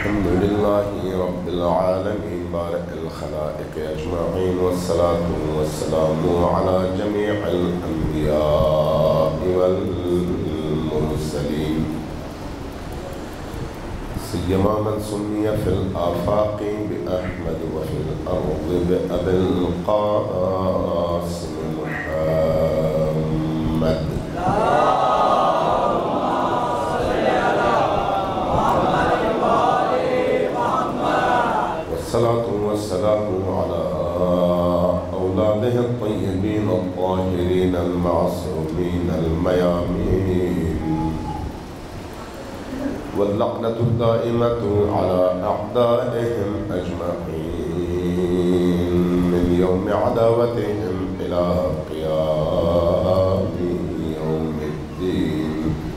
الحمد لله رب العالمين بارئ الخلائق أجمعين، والصلاة والسلام على جميع الأنبياء والمرسلين، سيما من سمي في الآفاق بأحمد وفي الأرض بأبي القاسم محمد. والصلاة والسلام على أولاده الطيبين الطاهرين المعصومين الميامين، واللعنة الدائمة على أعدائهم أجمعين من يوم عداوتهم إلى قيام يوم الدين.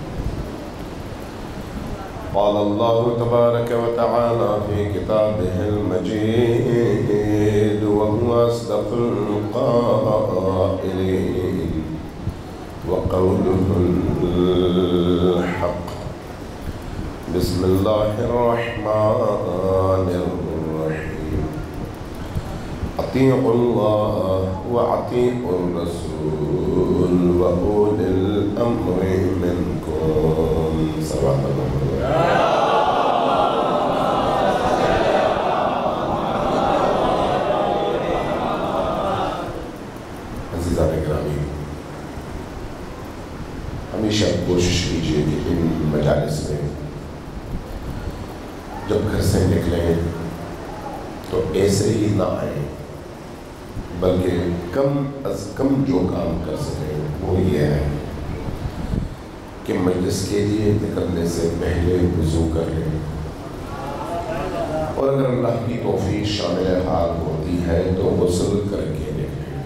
قال الله تبارك وتعالى في كتابه المجيد وهو أصدق القائلين وقوله الحق. بسم الله الرحمن الرحيم. أطيعوا الله وأطيعوا الرسول وأولي الأمر منكم. صلوات الله. عزیزان گرامی، ہمیشہ کوشش کیجیے کہ ان مجالس میں جب گھر سے نکلیں تو ایسے ہی نہ آئیں، بلکہ کم از کم جو کام کر سکیں وہ یہ ہے کہ مجلس کے لیے نکلنے سے پہلے وضو کر لیں، اور اگر اللہ کی توفیق شامل حال ہوتی ہے تو غسل کر کے نکلیں،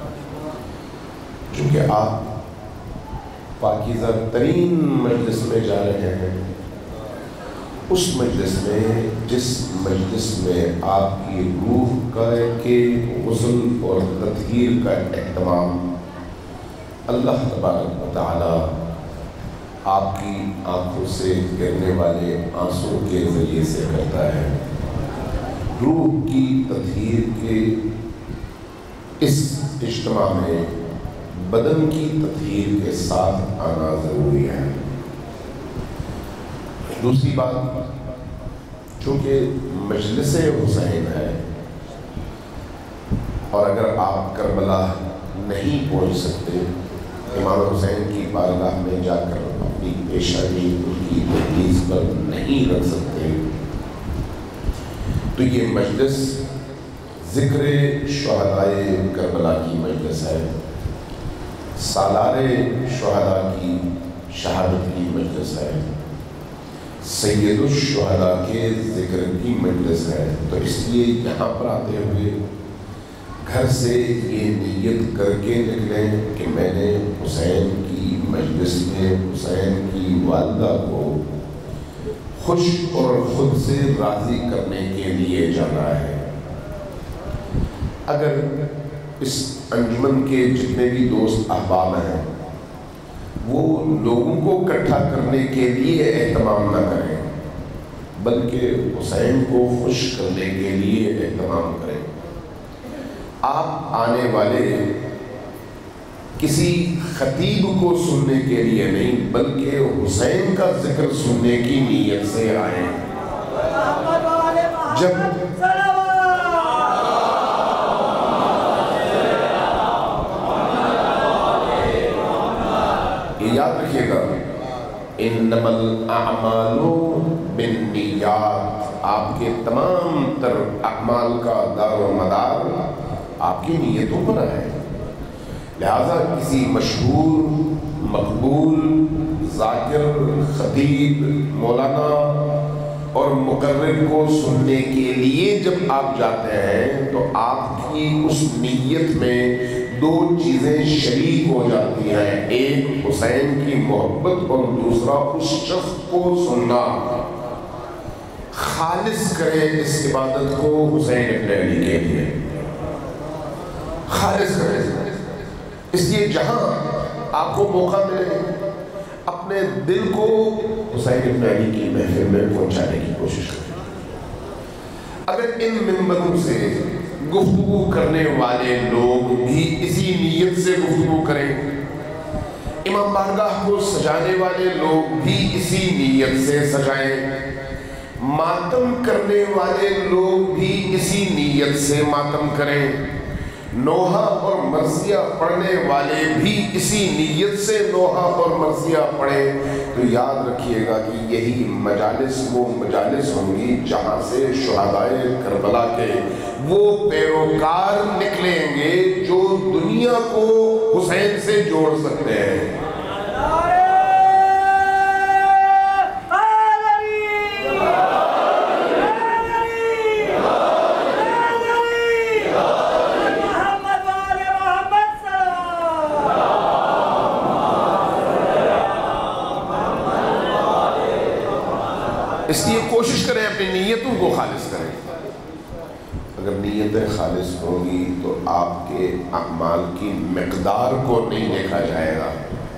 چونکہ آپ پاکیزہ ترین مجلس میں جا رہے ہیں، اس مجلس میں جس مجلس میں آپ کی روح کا کے غسل اور تطہیر کا اہتمام اللہ تبارک و تعالی آپ کی آنکھوں سے گرنے والے آنسوں کے ذریعے سے کرتا ہے، روح کی تطہیر کے اس اجتماع میں بدن کی تطہیر کے ساتھ آنا ضروری ہے۔ دوسری بات، چونکہ مجلس حسین ہے اور اگر آپ کربلا نہیں پہنچ سکتے، امام حسین کی بارگاہ میں جا کر اپنی پیشانی ان کی دہلیز پر نہیں رکھ سکتے، تو یہ مجلس ذکر شہدائے کربلا کی مجلس ہے، سالار شہداء کی شہادت کی مجلس ہے، سید الشہداء کے ذکر کی مجلس ہے۔ تو اس لیے یہاں پر آتے ہوئے گھر سے یہ نیت کر کے نکلیں کہ میں نے حسین کی مجلس میں حسین کی والدہ کو خوش اور خود سے راضی کرنے کے لیے جانا ہے۔ اگر اس انجمن کے جتنے بھی دوست احباب ہیں وہ لوگوں کو اکٹھا کرنے کے لیے اہتمام نہ کریں، بلکہ حسین کو خوش کرنے کے لیے اہتمام کریں۔ آپ آنے والے کسی خطیب کو سننے کے لیے نہیں، بلکہ حسین کا ذکر سننے کی نیت سے آئیں۔ جب یاد رکھیے گا، انما الاعمال بالنیات، آپ کے تمام تر اعمال کا دار و مدار آپ کی نیتوں پر ہے۔ لہذا کسی مشہور، مقبول، ذاکر، خطیب، مولانا اور مقرر کو سننے کے لیے جب آپ جاتے ہیں تو آپ کی اس نیت میں دو چیزیں شریک ہو جاتی ہیں، ایک حسین کی محبت اور دوسرا اس شخص کو سننا۔ خالص کریں اس عبادت کو حسین ابن علی کے لیے، خالص کریں۔ اس لیے جہاں آپ کو موقع ملے اپنے دل کو حسین ابن علی کی محفل میں پہنچانے کی کوشش کریں۔ اگر ان منبروں سے گفتگو کرنے والے لوگ بھی اسی نیت سے گفتگو کریں، امام بارگاہ کو سجانے والے لوگ بھی اسی نیت سے سجائیں، ماتم کرنے والے لوگ بھی اسی نیت سے ماتم کریں، نوحہ اور مرثیہ پڑھنے والے بھی اسی نیت سے نوحہ اور مرثیہ پڑھیں، تو یاد رکھیے گا کہ یہی مجالس وہ مجالس ہوں گی جہاں سے شہدائے کربلا کے وہ پیروکار نکلیں گے جو دنیا کو حسین سے جوڑ سکتے ہیں۔ اس لیے کوشش کریں اپنی نیتوں کو خالص کریں۔ اگر نیتیں خالص ہوں گی تو آپ کے اعمال کی مقدار کو نہیں دیکھا جائے گا،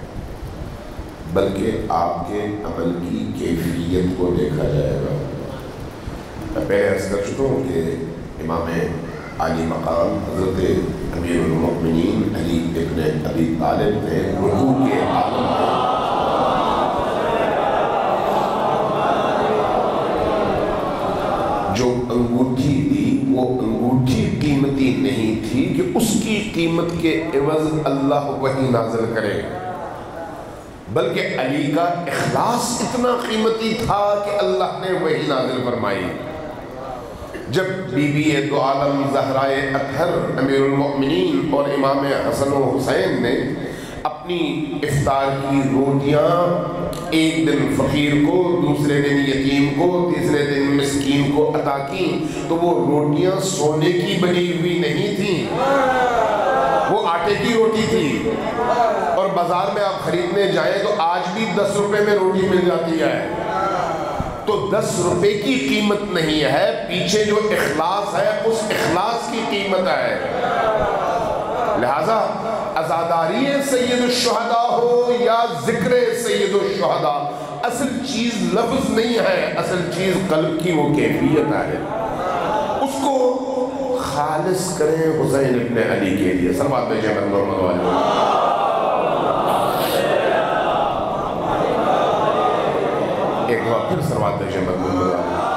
بلکہ آپ کے عمل کی کیفیت کو دیکھا جائے گا۔ میں پہلے عرض کر چکا ہوں کہ امام عالی مقام حضرت امیر المؤمنین علی ابن ابی طالب نے رکوع کے عالم میں جو انگوٹھی دی وہ انگوٹھی قیمتی نہیں تھی کہ اس کی قیمت کے عوض اللہ وحی نازل کرے، بلکہ علی کا اخلاص اتنا قیمتی تھا کہ اللہ نے وحی نازل فرمائی۔ جب بی بی دو عالم زہرائے اطہر امیر المؤمنین اور امام حسن و حسین نے اپنی افطار کی روٹیاں ایک دن فقیر کو، دوسرے دن یتیم کو، تیسرے دن مسکین کو عطا کی، تو وہ روٹیاں سونے کی بنی ہوئی نہیں تھیں، وہ آٹے کی روٹی تھی۔ اور بازار میں آپ خریدنے جائیں تو آج بھی 10 روپے میں روٹی مل جاتی ہے، تو 10 روپے کی قیمت نہیں ہے، پیچھے جو اخلاص ہے اس اخلاص کی قیمت ہے۔ لہذا عزاداری سید الشہداء ہو یا ذکر سید الشہداء، اصل چیز لفظ نہیں ہے، اصل چیز قلب کی وہ کیفیت ہے، اس کو خالص کریں حسین ابن علی کے لیے۔ صلوات بھیجیں محمد والے۔ ایک بار پھر صلوات بھیجیں محمد والے۔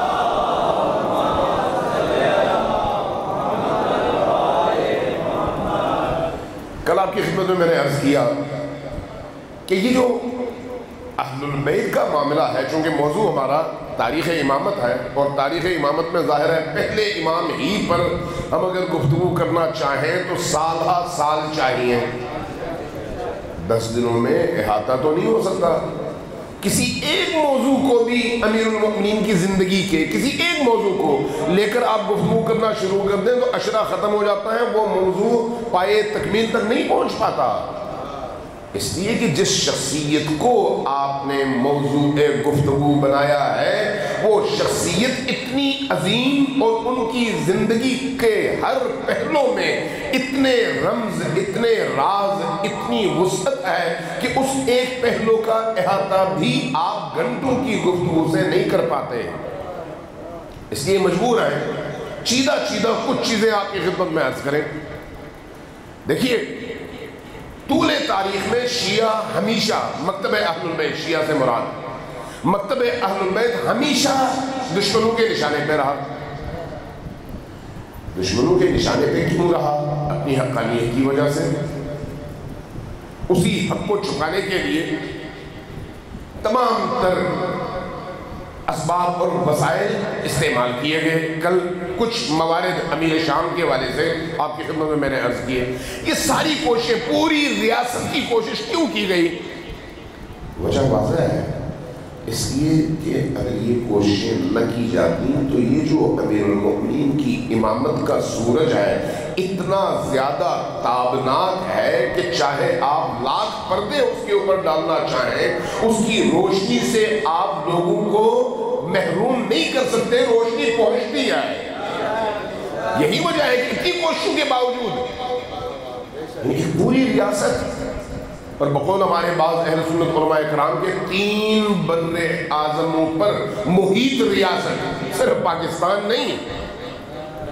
کل آپ کی خدمت میں نے عرض کیا کہ یہ جو اہل البیت کا معاملہ ہے، چونکہ موضوع ہمارا تاریخ امامت ہے، اور تاریخ امامت میں ظاہر ہے پہلے امام ہی پر ہم اگر گفتگو کرنا چاہیں تو سال ہا سال چاہیے، 10 دنوں میں احاطہ تو نہیں ہو سکتا۔ کسی ایک موضوع کو بھی امیر المؤمنین کی زندگی کے کسی ایک موضوع کو لے کر آپ گفتگو کرنا شروع کر دیں تو عشرہ ختم ہو جاتا ہے، وہ موضوع پائے تکمیل تک نہیں پہنچ پاتا۔ اس لیے کہ جس شخصیت کو آپ نے موضوع گفتگو بنایا ہے وہ شخصیت اتنی عظیم اور ان کی زندگی کے ہر پہلو میں اتنے رمز، اتنے راز، اتنی وسعت ہے کہ اس ایک پہلو کا احاطہ بھی آپ گھنٹوں کی گفتگو سے نہیں کر پاتے۔ اس لیے مجبور ہیں چیدہ کچھ چیزیں آپ کی خدمت میں عرض کریں۔ دیکھیے، طول تاریخ میں شیعہ ہمیشہ مکتب اہل البیت، شیعہ سے مراد مکتب اہل البیت ہمیشہ دشمنوں کے نشانے پہ رہا۔ دشمنوں کے نشانے پہ کیوں رہا؟ اپنی حقانیت کی وجہ سے، اسی حق کو چھپانے کے لیے تمام تر اسباب اور وسائل استعمال کیے گئے۔ کل کچھ موارد امیر شام کے والے سے آپ کی خدمت میں نے عرض کیے۔ یہ ساری کوششیں، پوری ریاست کی کوشش کیوں کی گئی؟ وجہ واضح ہے، اس لیے کہ اگر یہ کوششیں نہ کی جاتی تو یہ جو امیر المؤمنین کی امامت کا سورج ہے اتنا زیادہ تابناک ہے کہ چاہے آپ لاکھ پردے اس کے اوپر ڈالنا چاہیں، اس کی روشنی سے آپ لوگوں کو محروم نہیں کر سکتے، روشنی پہنچتی ہے۔ یہی وجہ ہے کہ اتنی کوششوں کے باوجود ایک پوری ریاست، اور بقول ہمارے بعض اہل سنت علماء کرام کے 3 بر اعظموں پر محیط ریاست، صرف پاکستان نہیں،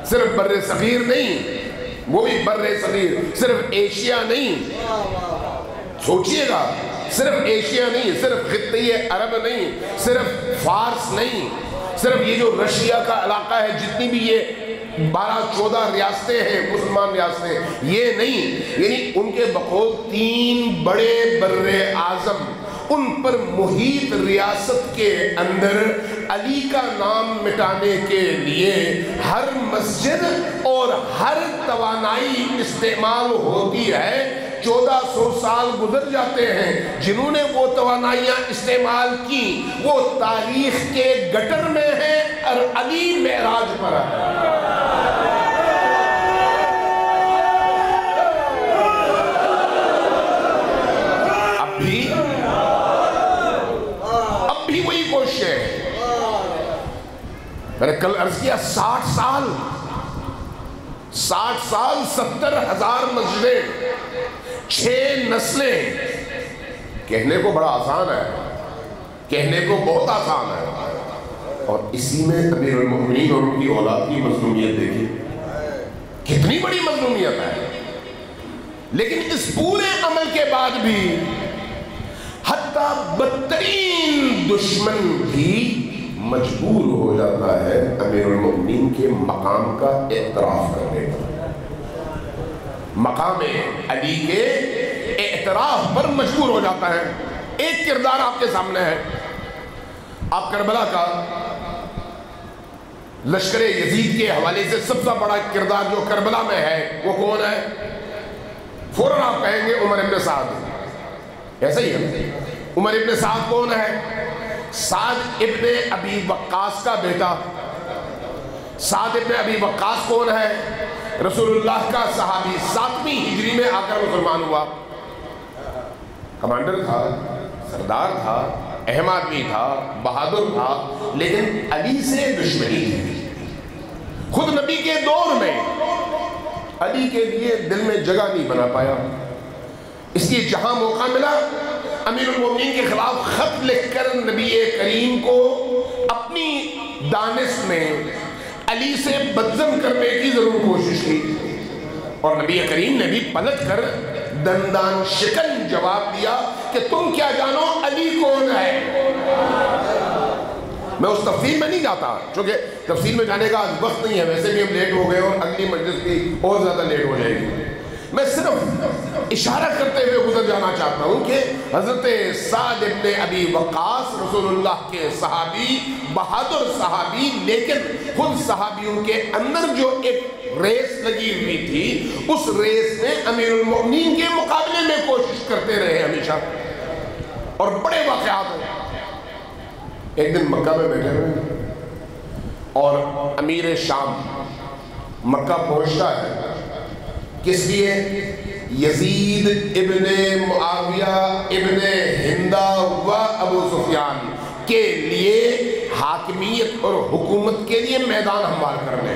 صرف بر صغیر نہیں، وہ بھی بر صغیر، صرف ایشیا نہیں، سوچئے گا، صرف ایشیا نہیں، صرف خطے عرب نہیں، صرف فارس نہیں، صرف یہ جو رشیا کا علاقہ ہے، جتنی بھی یہ 12-14 ریاستیں ہیں مسلمان ریاستیں، یہ نہیں، یعنی ان کے بقول 3 بڑے بر اعظم، ان پر محیط ریاست کے اندر علی کا نام مٹانے کے لیے ہر مسجد اور ہر توانائی استعمال ہوتی ہے۔ 1400 سال گزر جاتے ہیں، جنہوں نے وہ توانائیاں استعمال کی وہ تاریخ کے گٹر میں ہیں اور علی معراج پر ہے۔ اب بھی وہی کوشش ہے۔ میں نے کل عرض کیا 60 سال 70,000 مسجدیں، 6 نسلیں۔ کہنے کو بڑا آسان ہے، کہنے کو بہت آسان ہے، اور اسی میں امیر المؤمنین اور ان کی اولاد کی مظلومیت دیکھی، کتنی بڑی مظلومیت ہے۔ لیکن اس پورے عمل کے بعد بھی حتیٰ بدترین دشمن بھی مجبور ہو جاتا ہے امیر المؤمنین کے مقام کا اعتراف کرنے پر، مقام علی کے اعتراف پر مجبور ہو جاتا ہے۔ ایک کردار آپ کے سامنے ہے، آپ کربلا کا لشکر یزید کے حوالے سے سب سے بڑا کردار جو کربلا میں ہے وہ کون ہے؟ فوراً آپ کہیں گے عمر ابن سعد، ایسا ہی ہے۔ عمر ابن سعد کون ہے؟ سعد ابن ابی وقاص کا بیٹا۔ سعد ابن ابی وقاص کون ہے؟ رسول اللہ کا صحابی، 7ویں ہجری میں آ کر مسلمان ہوا، کمانڈر تھا، سردار تھا، اہم آدمی تھا، بہادر تھا، لیکن علی سے دشمنی تھی۔ خود نبی کے دور میں علی کے لیے دل میں جگہ نہیں بنا پایا، اس لیے جہاں موقع ملا امیر المومنین کے خلاف خط لکھ کر نبی کریم کو اپنی دانش میں علی سے بدظن کرنے کی ضرور کوشش کی، اور نبی کریم نے بھی پلٹ کر دندان شکن جواب دیا کہ تم کیا جانو علی کون ہے۔ میں اس تفصیل میں نہیں جاتا چونکہ تفصیل میں جانے کا وقت نہیں ہے، ویسے بھی ہم لیٹ ہو گئے اور اگلی مجلس بھی اور زیادہ لیٹ ہو جائے گی۔ میں صرف اشارہ کرتے ہوئے گزر جانا چاہتا ہوں کہ حضرت سعد ابن ابی وقاص رسول اللہ کے صحابی، بہادر صحابی، لیکن خود صحابیوں کے اندر جو ایک ریس لگی ہوئی تھی، اس ریس میں امیر المؤمنین کے مقابلے میں کوشش کرتے رہے ہمیشہ، اور بڑے واقعات ہیں۔ ایک دن مکہ میں بیٹھے ہوئے اور امیر شام مکہ پہنچتا ہے، کس لیے؟ یزید ابن معاویہ ابن ہندہ و ابو سفیان کے لیے حاکمیت اور حکومت کے لیے میدان ہموار کرنے۔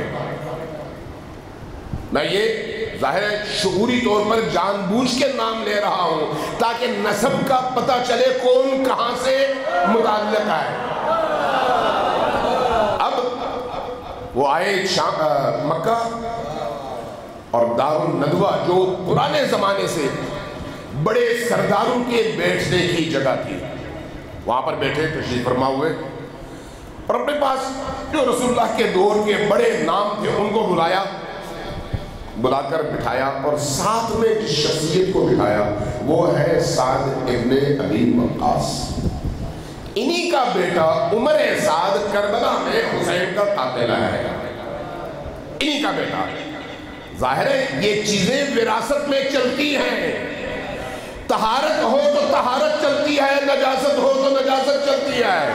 میں یہ ظاہر ہے شعوری طور پر جان بوجھ کے نام لے رہا ہوں تاکہ نسب کا پتہ چلے کون کہاں سے متعلق ہے۔ اب وہ آئے مکہ، اور دار الندوہ جو پرانے زمانے سے بڑے سرداروں کے بیٹھنے کی جگہ تھی، وہاں پر بیٹھے، تشریف فرما ہوئے، اور اپنے پاس جو رسول اللہ کے دور کے بڑے نام تھے ان کو بلا کر بٹھایا، اور ساتھ میں جس شخصیت کو بٹھایا وہ ہے سعد ابن ابی وقاص۔ انہی کا بیٹا عمر سعد کربلا میں حسین کا قاتل ہے، انہی کا بیٹا۔ ظاہر ہے یہ چیزیں وراثت میں چلتی ہیں، طہارت ہو تو طہارت چلتی ہے، نجاست ہو تو نجاست چلتی ہے۔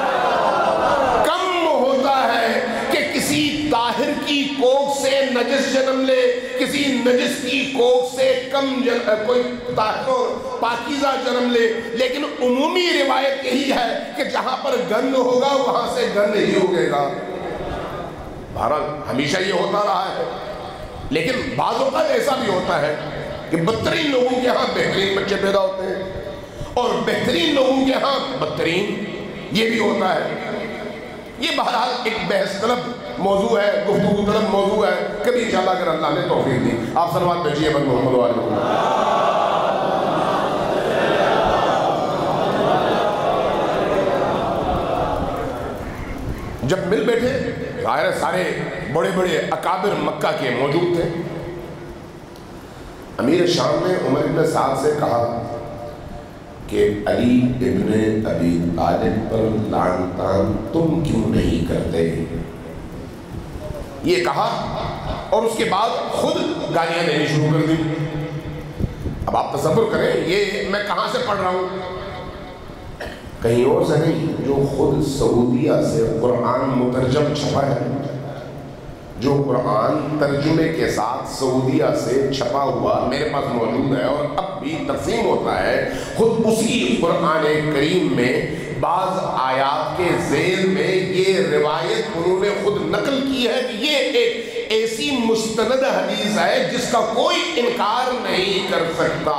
کم ہوتا ہے کہ کسی طاہر کی کوکھ سے نجس جنم لے، کسی نجس کی کوکھ سے کوئی طاہر اور پاکیزہ جنم لے، لیکن عمومی روایت یہی ہے کہ جہاں پر گند ہوگا وہاں سے گند ہی اگے گا۔ بہرحال ہمیشہ یہ ہوتا رہا ہے، لیکن بعض اوقات ایسا بھی ہوتا ہے کہ بدترین لوگوں کے ہاں بہترین بچے پیدا ہوتے ہیں، اور بہترین لوگوں کے ہاں بدترین، یہ بھی ہوتا ہے۔ یہ بہرحال ایک بحث طلب موضوع ہے، گفتگو طلب موضوع ہے، کبھی انشاءاللہ اگر اللہ نے توفیق دی. آپ صلوات بھیجیے بن محمد و آل محمد. جب مل بیٹھے ظاہر سارے بڑے بڑے اکابر مکہ کے موجود تھے. امیر شام نے عمر بن سعد سے کہا کہ علی ابن ابی طالب پر لعن طعن تم کیوں نہیں کرتے؟ یہ کہا اور اس کے بعد خود گالیاں دینی شروع کر دی. اب آپ تصور کریں یہ میں کہاں سے پڑھ رہا ہوں؟ کہیں اور سے نہیں، جو خود سعودیہ سے قرآن مترجم چھپا ہے، جو قرآن ترجمے کے ساتھ سعودیہ سے چھپا ہوا میرے پاس موجود ہے اور اب بھی تقسیم ہوتا ہے. خود اسی قرآن کریم میں بعض آیات کے ذیل میں یہ روایت انہوں نے خود نقل کی ہے کہ یہ ایک ایسی مستند حدیث ہے جس کا کوئی انکار نہیں کر سکتا.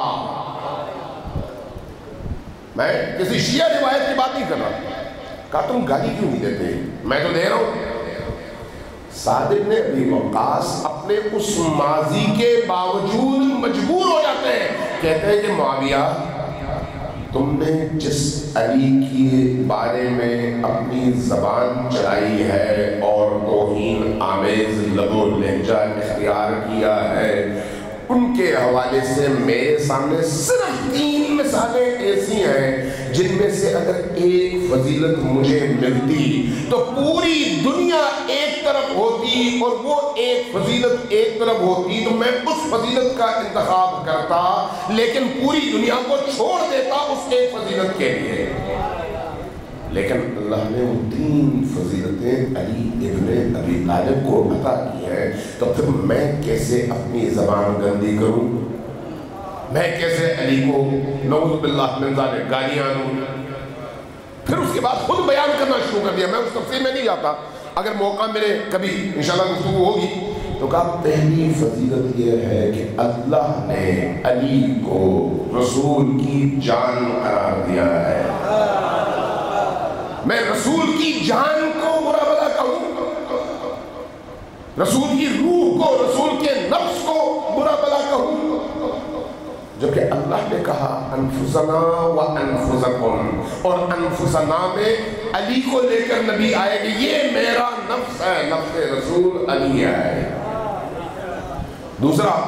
میں کسی شیعہ روایت کی بات نہیں کر رہا. کہا تم گالی کیوں نہیں دیتے؟ میں تو دے رہا ہوں. سعد بن ابی وقاص اپنے اس ماضی کے باوجود مجبور ہو جاتے ہیں، کہتے ہیں کہ معاویہ تم نے جس علی کے بارے میں اپنی زبان چلائی ہے اور توہین آمیز لب و لہجہ اختیار کیا ہے، ان کے حوالے سے میرے سامنے صرف 3 مثالیں ایسی ہیں جن میں سے اگر ایک فضیلت مجھے ملتی تو پوری دنیا ایک طرف ہوتی اور وہ ایک فضیلت ایک طرف ہوتی تو میں اس فضیلت کا انتخاب کرتا، لیکن پوری دنیا کو چھوڑ دیتا اس ایک فضیلت کے لیے. لیکن اللہ نے وہ 3 فضیلتیں علی ابن ابی طالب کو عطا کی ہیں، تو پھر میں کیسے اپنی زبان گندی کروں؟ میں کیسے علی کو نعوذ باللہ من ذالک گالیاں دوں؟ پھر اس کے بعد خود بیان کرنا شروع کر دیا. میں اس تفصیل میں نہیں جاتا، اگر موقع ملے کبھی انشاءاللہ گفتگو ہوگی. تو کہا پہلی فضیلت یہ ہے کہ اللہ نے علی کو رسول کی جان قرار دیا ہے. میں رسول کی جان کو برا بھلا کہوں، رسول کی روح کو، رسول کے نفس کو برا بھلا کہوں، جبکہ اللہ نے کہا انفسنا و انفسکم، اور انفسنا میں علی کو لے کر نبی آئے کہ یہ میرا نفس ہے، نفس رسول علی ہے. دوسرا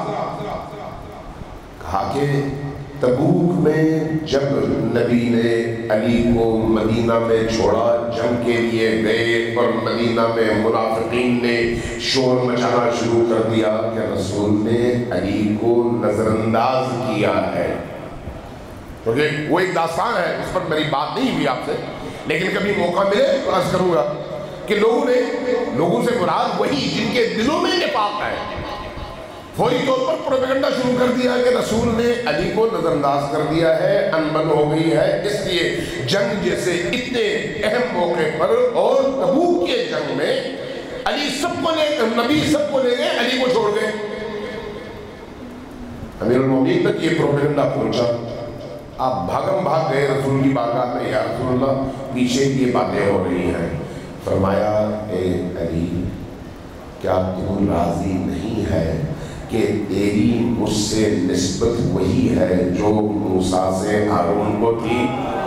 کہا کہ تبوک میں جب نبی نے علی کو مدینہ میں چھوڑا، جنگ کے لیے گئے اور مدینہ میں منافقین نے شور مچانا شروع کر دیا کہ رسول نے علی کو نظر انداز کیا ہے. کیونکہ وہ ایک داستان ہے، اس پر میری بات نہیں ہوئی آپ سے، لیکن کبھی موقع ملے تو عرض کروں گا کہ لوگوں سے مراد وہی جن کے دلوں میں نفاق ہے، فوری طور پر پروپیگنڈا شروع کر دیا کہ رسول نے علی کو نظر انداز کر دیا ہے، انبن ہو گئی ہے. اس لیے جنگ جیسے اتنے اہم موقع پر اور تبوک کے جنگ میں علی نبی سب کو لے گئے، علی کو چھوڑ گئے. امیر المومنین تک یہ پروپیگنڈا پہنچا. آپ بھاگم بھاگ گئے رسول کی بارگاہ میں، یا رسول اللہ پیچھے یہ باتیں ہو رہی ہیں. فرمایا اے علی کیا تو راضی نہیں ہے کہ تیری مجھ سے نسبت وہی ہے جو موسیٰ سے ہارون کو تھی؟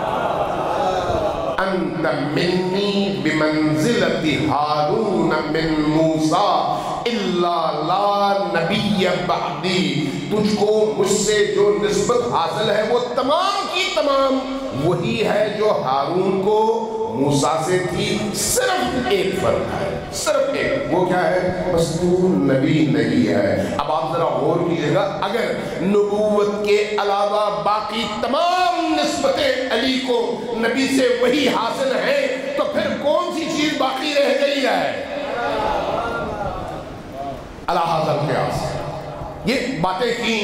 انت منی بمنزلت ہارون من موسیٰ الا لا نبی بعدی. تجھ کو مجھ سے جو نسبت حاصل ہے وہ تمام کی تمام وہی ہے جو ہارون کو موسیٰ سے تھی. صرف ایک فرق ہے، صرف ایک. وہ کیا ہے؟ بس تو نبی نہیں ہے. اب آپ ذرا غور کیجئے گا، اگر نبوت کے علاوہ باقی تمام نسبتیں علی کو نبی سے وہی حاصل ہیں تو پھر کون سی چیز باقی رہ گئی ہے؟ علی ھذا القیاس یہ باتیں کی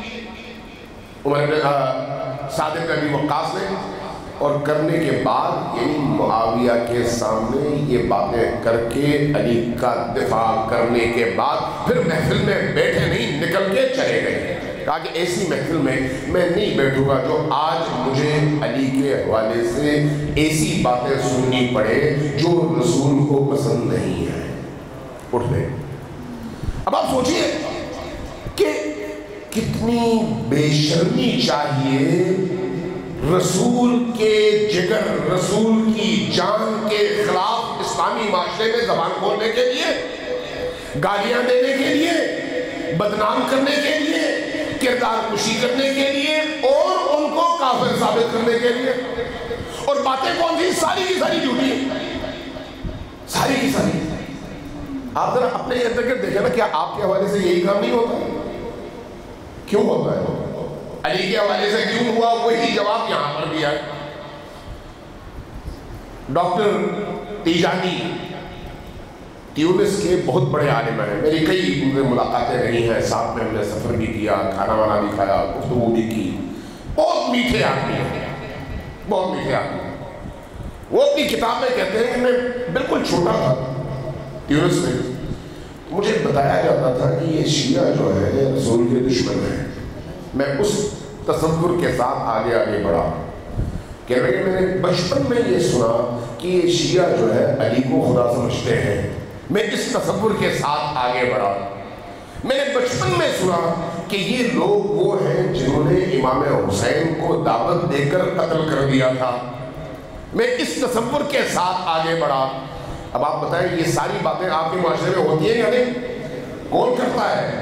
سعد بن ابی وقاص نے، اور کرنے کے بعد یعنی معاویہ کے سامنے یہ باتیں کر کے علی کا دفاع کرنے کے بعد پھر محفل میں بیٹھے نہیں، نکل کے چلے گئے. کہا کہ ایسی محفل میں میں نہیں بیٹھوں گا جو آج مجھے علی کے حوالے سے ایسی باتیں سننی پڑے جو رسول کو پسند نہیں ہے. اٹھ گئے. اب آپ سوچئے کہ کتنی بے شرمی چاہیے رسول کے جگر، رسول کی جان کے خلاف اسلامی معاشرے میں زبان کھولنے کے لیے، گالیاں دینے کے لیے، بدنام کرنے کے لیے، کردار کشی کرنے کے لیے اور ان کو کافر ثابت کرنے کے لیے. اور باتیں کون سی؟ ساری کی ساری جھوٹی، ساری کی ساری. آپ ذرا اپنے ارد گرد دیکھیں نا، کیا آپ کے حوالے سے یہی کام نہیں ہوتا؟ کیوں ہوتا ہے؟ علی کے حوالے سے کیوں ہوا؟ وہی جواب یہاں پر دیا ہے. ڈاکٹر تیجانی تیونس کے بہت بڑے عالم ہیں، میری کئی ان سے ملاقاتیں رہی ہیں، ساتھ میں ہم نے سفر بھی کیا، کھانا وانا بھی کھایا، گفتگو بھی کی. بہت میٹھے آدمی ہیں، بہت میٹھے آدمی. وہ اپنی کتاب میں کہتے ہیں کہ میں بالکل چھوٹا تھا تیونس میں، مجھے بتایا جاتا تھا کہ یہ شیعہ جو ہے رسول کے دشمن ہیں. میں اس تصور کے ساتھ آگے آگے بڑھا کہ میں نے بچپن میں یہ سنا کہ یہ شیعہ جو ہے علی کو خدا سمجھتے ہیں. میں اس تصور کے ساتھ آگے بڑھا. میں نے بچپن میں سنا کہ یہ لوگ وہ ہیں جنہوں نے امام حسین کو دعوت دے کر قتل کر دیا تھا. میں اس تصور کے ساتھ آگے بڑھا. اب آپ بتائیں یہ ساری باتیں آپ کے معاشرے میں ہوتی ہیں یا نہیں؟ کون کرتا ہے؟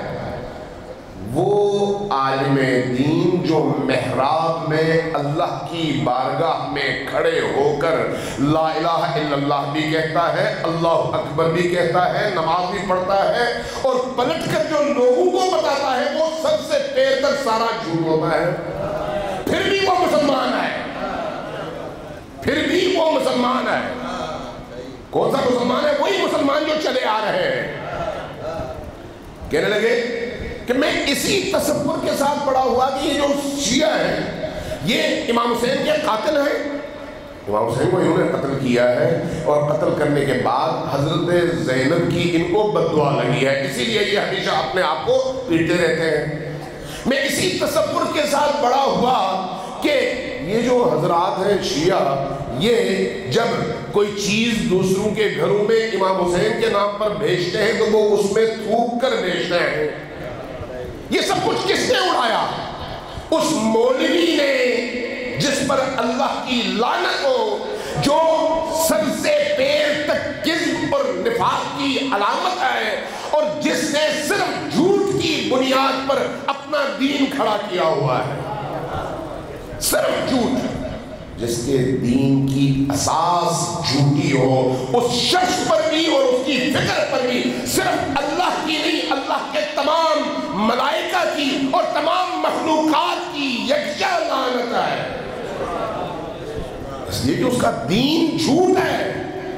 وہ عالم دین جو محراب میں اللہ کی بارگاہ میں کھڑے ہو کر لا الہ الا اللہ بھی کہتا ہے، اللہ اکبر بھی کہتا ہے، نماز بھی پڑھتا ہے، اور پلٹ کر جو لوگوں کو بتاتا ہے وہ سب سے پیر تک سارا جھوٹ ہوتا ہے. پھر بھی وہ مسلمان ہے، پھر بھی وہ مسلمان ہے. کون سا مسلمان ہے؟ وہی مسلمان جو چلے آ رہے ہیں. کہنے لگے کہ میں اسی تصور کے ساتھ بڑا ہوا کہ یہ جو شیعہ ہیں یہ امام حسین کے قاتل ہیں. امام حسین کو انہوں نے قتل کیا ہے، اور قتل کرنے کے بعد حضرت زینب کی ان کو بد دعا لگی ہے، اسی لیے یہ ہمیشہ اپنے آپ کو پیٹتے رہتے ہیں. میں اسی تصور کے ساتھ بڑا ہوا کہ یہ جو حضرات ہیں شیعہ، یہ جب کوئی چیز دوسروں کے گھروں میں امام حسین کے نام پر بھیجتے ہیں تو وہ اس میں تھوک کر بھیجتے ہیں. یہ سب کچھ کس نے اڑایا؟ اس مولوی نے جس پر اللہ کی لعنت ہو، جو سر سے پیر تک کذب اور نفاق کی علامت ہے، اور جس نے صرف جھوٹ کی بنیاد پر اپنا دین کھڑا کیا ہوا ہے. صرف جھوٹ، جس کے دین کی اساس جھوٹی ہو، اس شخص پر بھی اور اس کی فکر پر بھی صرف اللہ کی نہیں، اللہ کے تمام ملائکہ کی اور تمام مخلوقات کی یکجا لعنت ہے. اس لیے کہ اس کا دین جھوٹ ہے.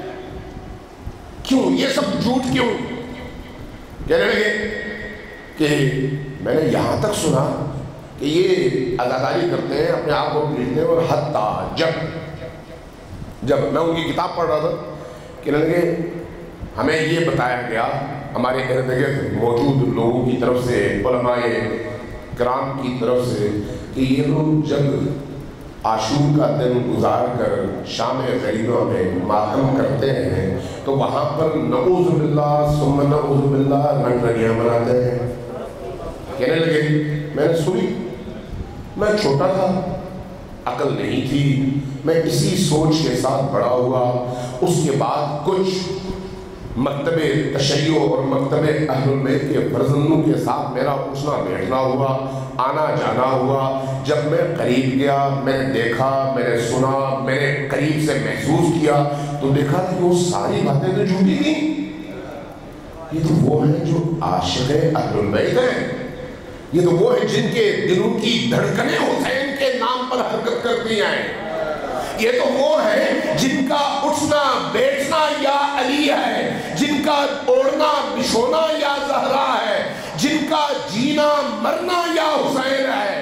کیوں یہ سب جھوٹ کیوں؟ کہنے لگے کہ میں نے یہاں تک سنا کہ یہ اداکاری کرتے ہیں، اپنے آپ کو بھیجتے ہیں، اور حتیٰ جب میں ان کی کتاب پڑھ رہا تھا کہنے لگے ہمیں یہ بتایا گیا ہمارے ارد گرد موجود لوگوں کی طرف سے، علماء کرام کی طرف سے، کہ یہ لوگ جب عاشور کا دن گزار کر شام غریبہ میں ماتم کرتے ہیں تو وہاں پر نعوذ باللہ ثم نعوذ باللہ رنگیاں مناتے ہیں. کہنے لگے میں نے سنی، میں چھوٹا تھا، عقل نہیں تھی، میں اسی سوچ کے ساتھ بڑا ہوا. اس کے بعد کچھ مکتب تشیع اور مکتب اہل البیت کے فرزندوں کے ساتھ میرا اٹھنا بیٹھنا ہوا، آنا جانا ہوا. جب میں قریب گیا، میں نے دیکھا، میں نے سنا، میں نے قریب سے محسوس کیا تو دیکھا کہ وہ ساری باتیں تو جھوٹی تھیں. یہ تو وہ ہیں جو عاشق اہل البیت ہیں، یہ تو وہ ہیں جن کے دلوں کی دھڑکنیں حسین کے نام پر حرکت کرتی ہیں. یہ تو وہ ہیں جن کا اٹھنا بیٹھنا یا علی ہے، جن کا اوڑھنا بچھونا یا زہرا ہے، جن کا جینا مرنا یا حسین ہے.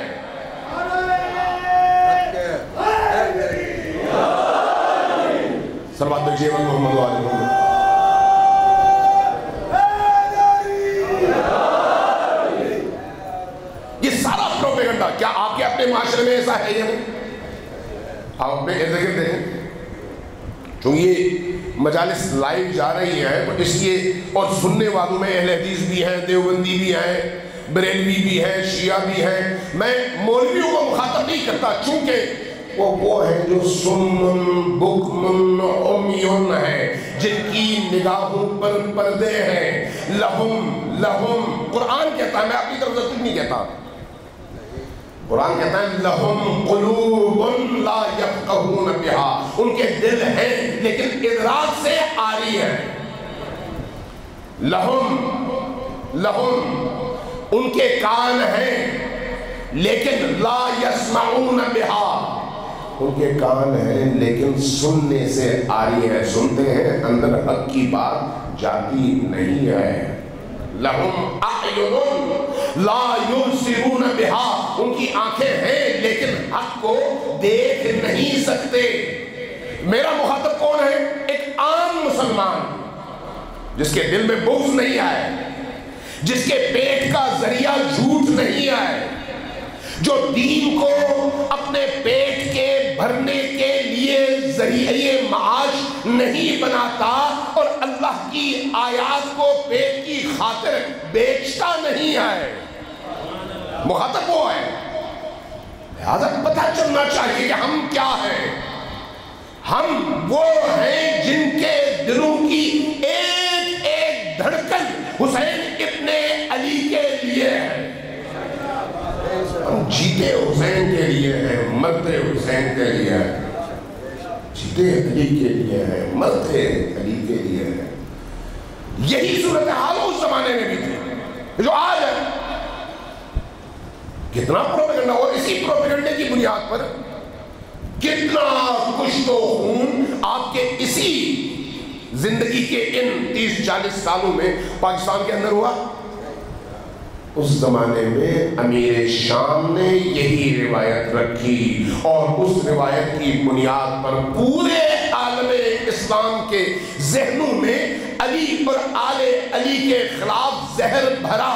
صلوات بھیجیے محمد وعلی محمد. یہ سارا پروپیگنڈا کیا آپ کے اپنے معاشرے میں ایسا ہے یا نہیں؟ آپ اپنے ارد گرد دیکھیں، چونکہ یہ مجالس لائیو جا رہی ہیں تو اس لیے، اور سننے والوں میں اہل حدیث بھی ہیں، دیوبندی بھی ہیں، بریلوی بھی ہیں، شیعہ بھی ہیں، میں مولویوں کو مخاطب نہیں کرتا، چونکہ وہ ہیں جو سمن بکمن عمیون ہیں، جن کی نگاہوں پر پردے ہیں، لہم قرآن کہتا ہے، میں اپنی طرف سے کچھ نہیں کہتا، قرآن کہتا ہے لہم قلوب لا یفقہون بہا، ان کے دل ہیں لیکن ادراک سے عاری ہیں، لہم ان کے کان ہیں لیکن لا یسمعون بہا، ان کے کان ہیں لیکن سننے سے عاری ہے، سنتے ہیں اندر حق کی بات جاتی نہیں ہے، لہم اعین لا یبصرون بہا، ان کی آنکھیں ہیں لیکن حق کو دیکھ نہیں سکتے۔ میرا مخاطب کون ہے؟ ایک عام مسلمان جس کے دل میں بغض نہیں آئے، جس کے پیٹ کا ذریعہ جھوٹ نہیں آئے، جو دین کو اپنے پیٹ کے بھرنے کے لیے ذریعہ معاش نہیں بناتا اور اللہ کی آیات کو پیٹ کی خاطر بیچتا نہیں ہے، مخاطب وہ ہے۔ لہذا پتہ چلنا چاہیے کہ ہم کیا ہیں، ہم وہ ہیں جن کے دلوں کی ایک ایک دھڑکن حسین ابن علی کے لیے ہے، ہم جیتے حسین کے لیے ہیں، مرتے حسین کے لیے ہیں، جیتے علی کے لیے ہیں، مرتے علی کے لیے ہیں۔ یہی صورتحال اس زمانے میں بھی تھی جو آج ہے۔ کتنا پروپیگنڈا، اور اسی پروپیگنڈے کی بنیاد پر کتنا کشت و خون آپ کے اسی زندگی کے ان 30-40 سالوں میں پاکستان کے اندر ہوا۔ اس زمانے میں امیر شام نے یہی روایت رکھی اور اس روایت کی بنیاد پر پورے عالم اسلام کے ذہنوں میں علی اور آل علی کے خلاف زہر بھرا،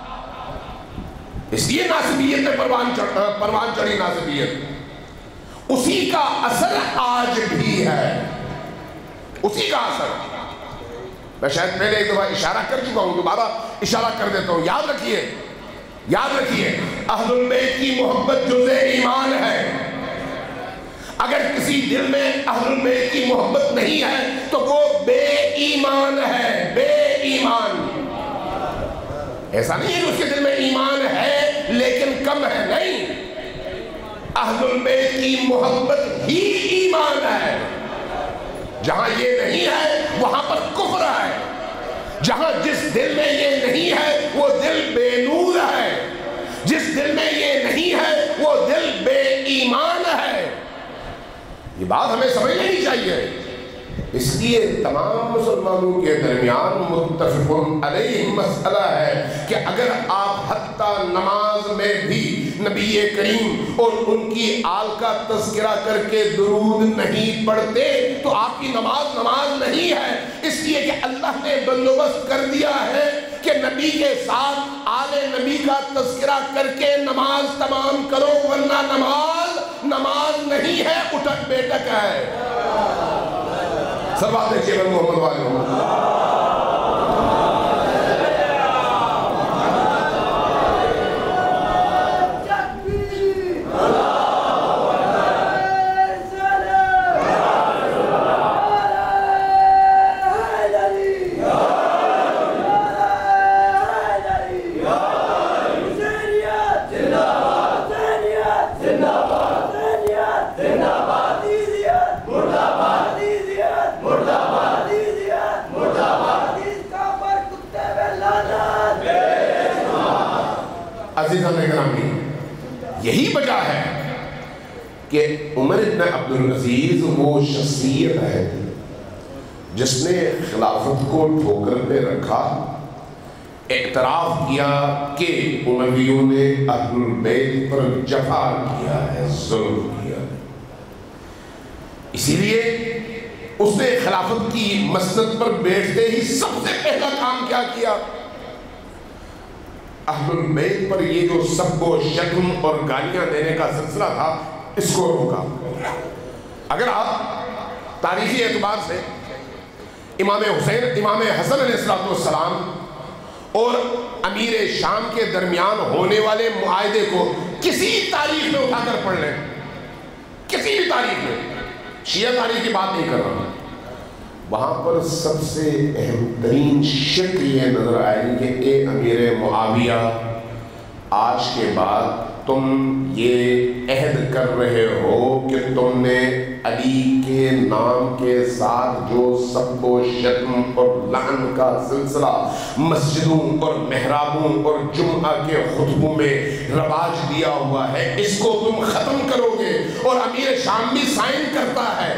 اس لیے ناصبیت میں پروان چڑھی ناصبیت، اسی کا اثر آج بھی ہے، اسی کا اثر۔ میں شاید پہلے ایک دفعہ اشارہ کر چکا ہوں، دوبارہ اشارہ کر دیتا ہوں، یاد رکھیے اہل البیت کی محبت جزء ایمان ہے۔ اگر کسی دل میں اہل البیت کی محبت نہیں ہے تو وہ بے ایمان ہے، بے ایمان۔ ایسا نہیں ہے کہ اس کے دل میں ایمان ہے لیکن کم ہے، نہیں، اہل البیت کی محبت ہی ایمان ہے۔ جہاں یہ نہیں ہے وہاں پر کفر ہے، جہاں جس دل میں یہ نہیں ہے وہ دل بے نور ہے، جس دل میں یہ نہیں ہے وہ دل بے ایمان ہے۔ یہ بات ہمیں سمجھ لینی چاہیے۔ اس لیے تمام مسلمانوں کے درمیان متفق علیہ مسئلہ ہے کہ اگر آپ حتیٰ نماز میں بھی نبی کریم اور ان کی آل کا تذکرہ کر کے درود نہیں پڑھتے تو آپ کی نماز نہیں ہے، اس لیے کہ اللہ نے بندوبست کر دیا ہے کہ نبی کے ساتھ آل نبی کا تذکرہ کر کے نماز تمام کرو، ورنہ نماز نہیں ہے، اٹھک بیٹھک ہے۔ سب بات دیکھیے محمد والے یہی وجہ ہے کہ عمر بن عبدالعزیز وہ شخصیت ہے جس نے خلافت کو ٹھوکر پہ رکھا، اعتراف کیا کہ امویوں نے اہل البیت پر جفا کیا ہے، ظلم کیا ہے۔ اسی لیے اس نے خلافت کی مسند پر بیٹھتے ہی سب سے پہلا کام کیا کیا؟ اہل البیت پر یہ جو سب و شتم اور گالیاں دینے کا سلسلہ تھا اس کو روکا۔ اگر آپ تاریخی اعتبار سے امام حسن علیہ السلام اور امیر شام کے درمیان ہونے والے معاہدے کو کسی تاریخ میں اٹھا کر پڑھ لیں، کسی بھی تاریخ میں، شیعہ تاریخ کی بات نہیں کر رہا ہوں، وہاں پر سب سے اہم ترین شرط یہ نظر آئے گی کہ اے امیر معاویہ، آج کے بعد تم یہ عہد کر رہے ہو کہ تم نے علی کے نام کے ساتھ جو سب و شتم اور لعن کا سلسلہ مسجدوں اور محرابوں اور جمعہ کے خطبوں میں رواج دیا ہوا ہے، اس کو تم ختم کرو گے۔ اور امیر شام بھی سائن کرتا ہے،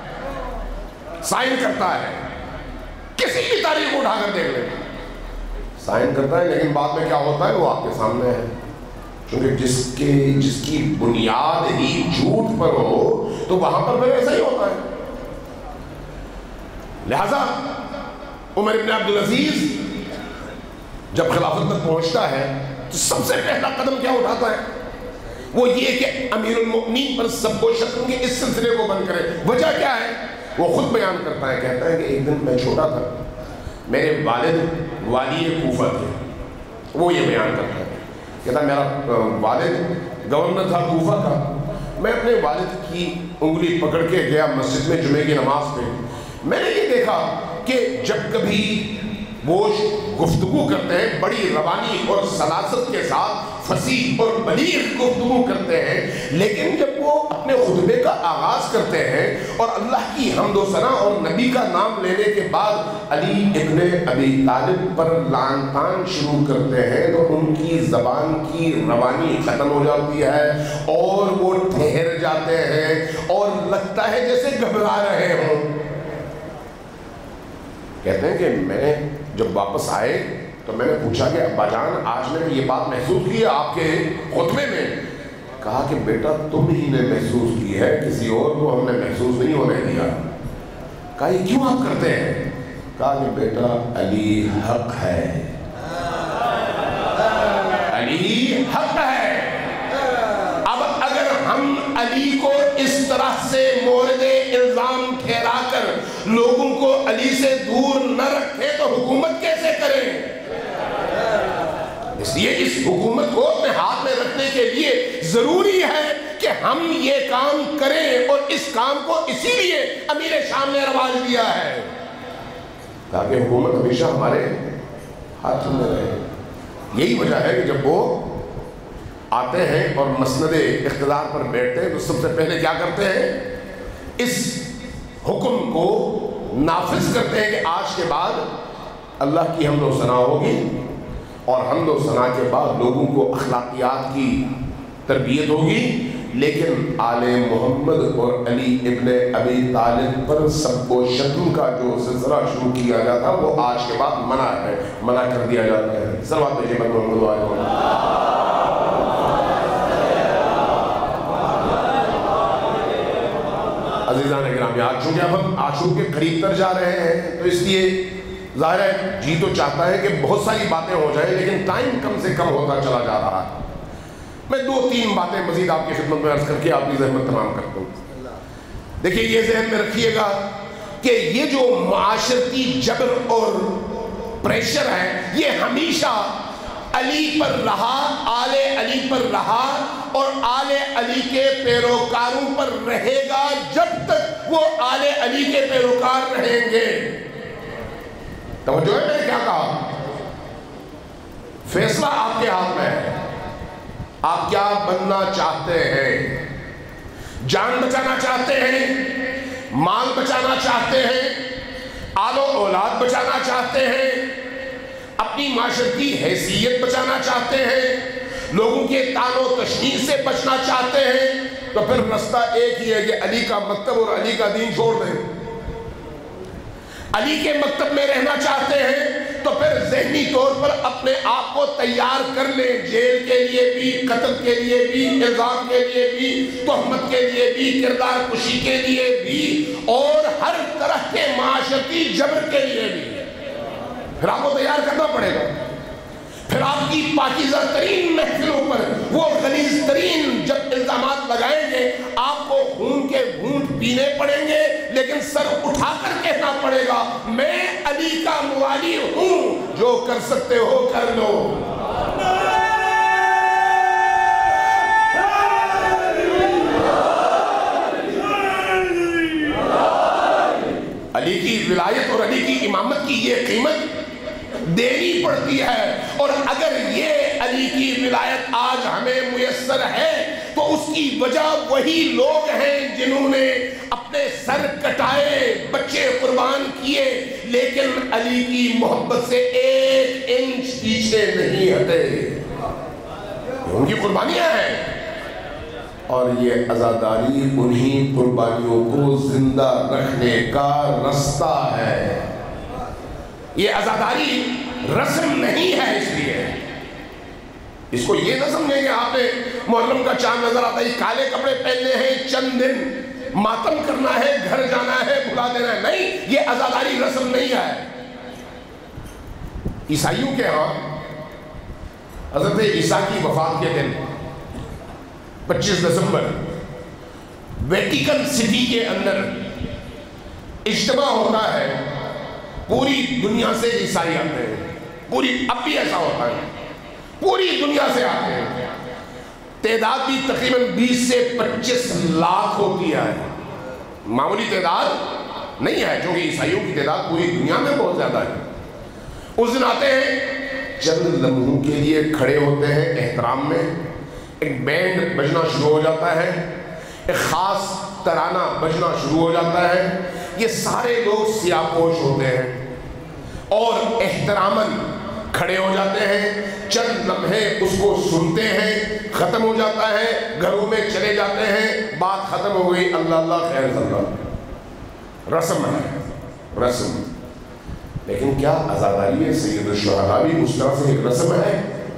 کسی بھی تاریخ کو اٹھا کر دیکھ لیں، سائن کرتا ہے، لیکن بعد میں کیا ہوتا ہے وہ آپ کے سامنے ہے، کیونکہ جس کی بنیاد ہی جھوٹ پر ہو تو وہاں پر پھر ایسا ہی ہوتا ہے۔ لہذا عمر بن عبدالعزیز جب خلافت تک پہنچتا ہے تو سب سے پہلا قدم کیا اٹھاتا ہے؟ وہ یہ کہ امیر المؤمنین پر سب و شتم کے اس سلسلے کو بند کرے۔ وجہ کیا ہے؟ وہ خود بیان کرتا ہے، کہتا ہے کہ ایک دن میں چھوٹا تھا، میرے والد والی کوفہ تھے، وہ یہ بیان کرتا ہے، کہتا ہے میرا والد گورنر تھا کوفہ کا، میں اپنے والد کی انگلی پکڑ کے گیا مسجد میں جمعے کی نماز پہ، میں نے یہ دیکھا کہ جب کبھی وہ گفتگو کرتے ہیں بڑی روانی اور سلاست کے ساتھ فصیح اور بلیغ گفتگو کرتے ہیں، لیکن جب وہ اپنے خطبے کا آغاز کرتے ہیں اور اللہ کی حمد و ثنا اور نبی کا نام لینے کے بعد علی ابن ابی طالب پر لعن طعن شروع کرتے ہیں تو ان کی زبان کی روانی ختم ہو جاتی ہے اور وہ ٹھہر جاتے ہیں اور لگتا ہے جیسے گھبرا رہے ہوں۔ کہتے ہیں کہ میں جب واپس آئے تو میں نے پوچھا کہ ابا جان آج میں نے یہ بات محسوس کی ہے آپ کے خطبے میں؟ کہا کہ بیٹا تم ہی نے محسوس کی ہے، کسی اور کو ہم نے محسوس نہیں ہونے دیا۔ کہا یہ کیوں آپ کرتے ہیں؟ کہا کہ بیٹا علی حق ہے، علی حق ہے۔ اب اگر ہم علی کو اس طرح سے مورد الزام ٹھہرا کر لوگوں کو علی سے دور نہ رکھیں تو حکومت کیسے کریں؟ اس لیے اس حکومت کو اپنے ہاتھ میں رکھنے کے لیے ضروری ہے کہ ہم یہ کام کریں، اور اس کام کو اسی لیے امیر شام نے رواج دیا ہے تاکہ حکومت ہمیشہ ہمارے ہاتھ میں رہے۔ یہی وجہ ہے کہ جب وہ آتے ہیں اور مسند اقتدار پر بیٹھتے ہیں تو سب سے پہلے کیا کرتے ہیں؟ اس حکم کو نافذ کرتے ہیں کہ آج کے بعد اللہ کی حمد و ثنا ہوگی، اور حمد و ثنا کے بعد لوگوں کو اخلاقیات کی تربیت ہوگی، لیکن آل محمد اور علی ابن ابی طالب پر سب و شتم کا جو سلسلہ شروع کیا جاتا وہ آج کے بعد منع کر دیا جاتا ہے۔ صلوات بھیجیے محمد وآلہ محمد۔ عزیزان اکرامی، آج چونکہ اب ہم عاشور کے قریب تر جا رہے ہیں تو اس لیے ظاہر ہے جی تو چاہتا ہے کہ بہت ساری باتیں ہو جائیں، لیکن ٹائم کم سے کم ہوتا چلا جا رہا ہے۔ میں 2-3 باتیں مزید آپ کی خدمت میں عرض کر کے آپ کی زحمت تمام کرتا ہوں۔ دیکھیے یہ ذہن میں رکھیے گا کہ یہ جو معاشرتی جبر اور پریشر ہے یہ ہمیشہ علی پر رہا، آل علی پر رہا، اور آل علی کے پیروکاروں پر رہے گا جب تک وہ آل علی کے پیروکار رہیں گے۔ توجہ ہے میں نے کیا کہا؟ فیصلہ آپ کے ہاتھ میں ہے، آپ کیا بننا چاہتے ہیں؟ جان بچانا چاہتے ہیں، مال بچانا چاہتے ہیں، آل و اولاد بچانا چاہتے ہیں، اپنی معاشرتی حیثیت بچانا چاہتے ہیں، لوگوں کے طعن و تشنیع سے بچنا چاہتے ہیں، تو پھر رستہ ایک ہی ہے کہ علی کا مکتب اور علی کا دین چھوڑ دیں۔ علی کے مکتب میں رہنا چاہتے ہیں تو پھر ذہنی طور پر اپنے آپ کو تیار کر لیں، جیل کے لیے بھی، قتل کے لیے بھی، الزام کے لیے بھی، تہمت کے لیے بھی، کردار کشی کے لیے بھی، اور ہر طرح کے معاشرتی جبر کے لیے بھی۔ پھر آپ کو تیار کرنا پڑے گا، پھر آپ کی پاکیزہ ترین محفلوں پر وہ غلیظ ترین جب الزامات لگائیں گے آپ کو خون کے گھونٹ پینے پڑیں گے، لیکن سر اٹھا کر کہنا پڑے گا میں علی کا موالی ہوں، جو کر سکتے ہو کر لو۔ علی کی ولایت اور علی کی امامت کی یہ قیمت دینی پڑتی ہے، اور اگر یہ علی کی ولایت آج ہمیں میسر ہے تو اس کی وجہ وہی لوگ ہیں جنہوں نے اپنے سر کٹائے، بچے قربان کیے، لیکن علی کی محبت سے 1 انچ پیچھے نہیں ہٹے۔ ان کی قربانیاں ہیں، اور یہ عزاداری انہی قربانیوں کو زندہ رکھنے کا رستہ ہے۔ یہ عزاداری رسم نہیں ہے، اس لیے اس کو یہ نہ سمجھیں کہ آپ نے محرم کا چاند نظر آتا ہے کالے کپڑے پہننے ہیں، چند دن ماتم کرنا ہے، گھر جانا ہے، بھلا دینا ہے، نہیں، یہ عزاداری رسم نہیں ہے۔ عیسائیوں کے ہاں حضرت عیسیٰ کی وفات کے دن 25 دسمبر ویٹیکن سٹی کے اندر اجتماع ہوتا ہے، پوری دنیا سے عیسائی آتے ہیں، اب بھی ایسا ہوتا ہے، پوری دنیا سے آتے ہیں، تعداد بھی تقریباً 20 سے 25 لاکھ ہوتی ہے، معمولی تعداد نہیں ہے، جو کہ عیسائیوں کی تعداد پوری دنیا میں بہت زیادہ ہے۔ اس دن آتے ہیں، چند لمحوں کے لیے کھڑے ہوتے ہیں احترام میں، ایک بینڈ بجنا شروع ہو جاتا ہے، ایک خاص ترانہ بجنا شروع ہو جاتا ہے، یہ سارے لوگ سیاہ پوش ہوتے ہیں اور احتراماً کھڑے ہو جاتے ہیں، چند لمحے اس کو سنتے ہیں، ختم ہو جاتا ہے، گھروں میں چلے جاتے ہیں، بات ختم ہو گئی، اللہ اللہ خیر اللہ، رسم ہے، رسم۔ لیکن کیا عزاداری سید الشہداء بھی اس طرح سے ایک رسم ہے؟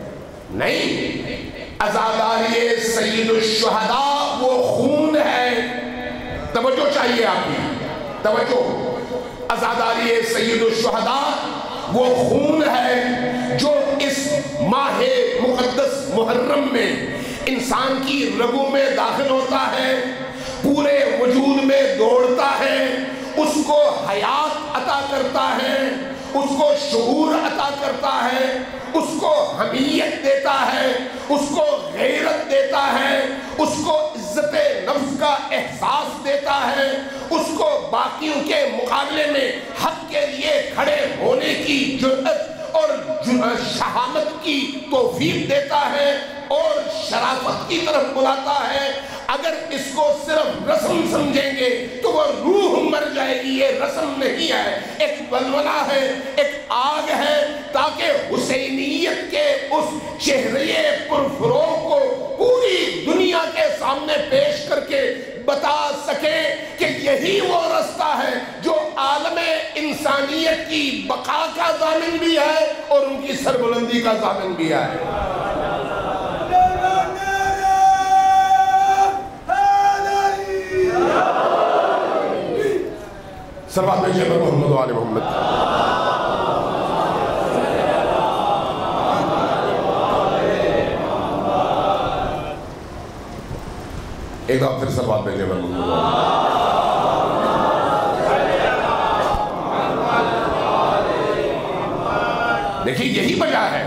نہیں، عزاداری سید الشہداء وہ خون ہے، توجہ چاہیے آپ کی، توجہ، عزاداری سید الشہداء وہ خون ہے جو اس ماہ مقدس محرم میں انسان کی رگوں میں داخل ہوتا ہے، پورے وجود میں دوڑتا ہے، اس کو حیات عطا کرتا ہے، اس کو شعور عطا کرتا ہے، اس کو حمیت دیتا ہے، اس کو غیرت دیتا ہے، اس کو عزت نفس کا احساس دیتا ہے، اس کو باقیوں کے مقابلے میں حق کے لیے کھڑے ہونے کی جرأت اور شہامت کی توفیق دیتا ہے اور شرافت کی طرف بلاتا ہے۔ اگر اس کو صرف رسم سمجھیں گے تو وہ روح مر جائے گی، یہ رسم نہیں ہے، ایک ولولہ ہے، ایک آگ ہے، تاکہ حسینیت کے اس چہرے پرفروغ کو پوری دنیا کے سامنے پیش کر کے بتا سکے کہ یہی وہ رستہ ہے جو عالم انسانیت کی بقا کا ضامن بھی ہے اور ان کی سربلندی کا ضامن بھی ہے۔ صلوات بھیجیے پر محمد و آل محمد۔ ایک دفعہ پھر صلوات بھیجیے پر محمد و آل محمد۔ دیکھیں یہی وجہ ہے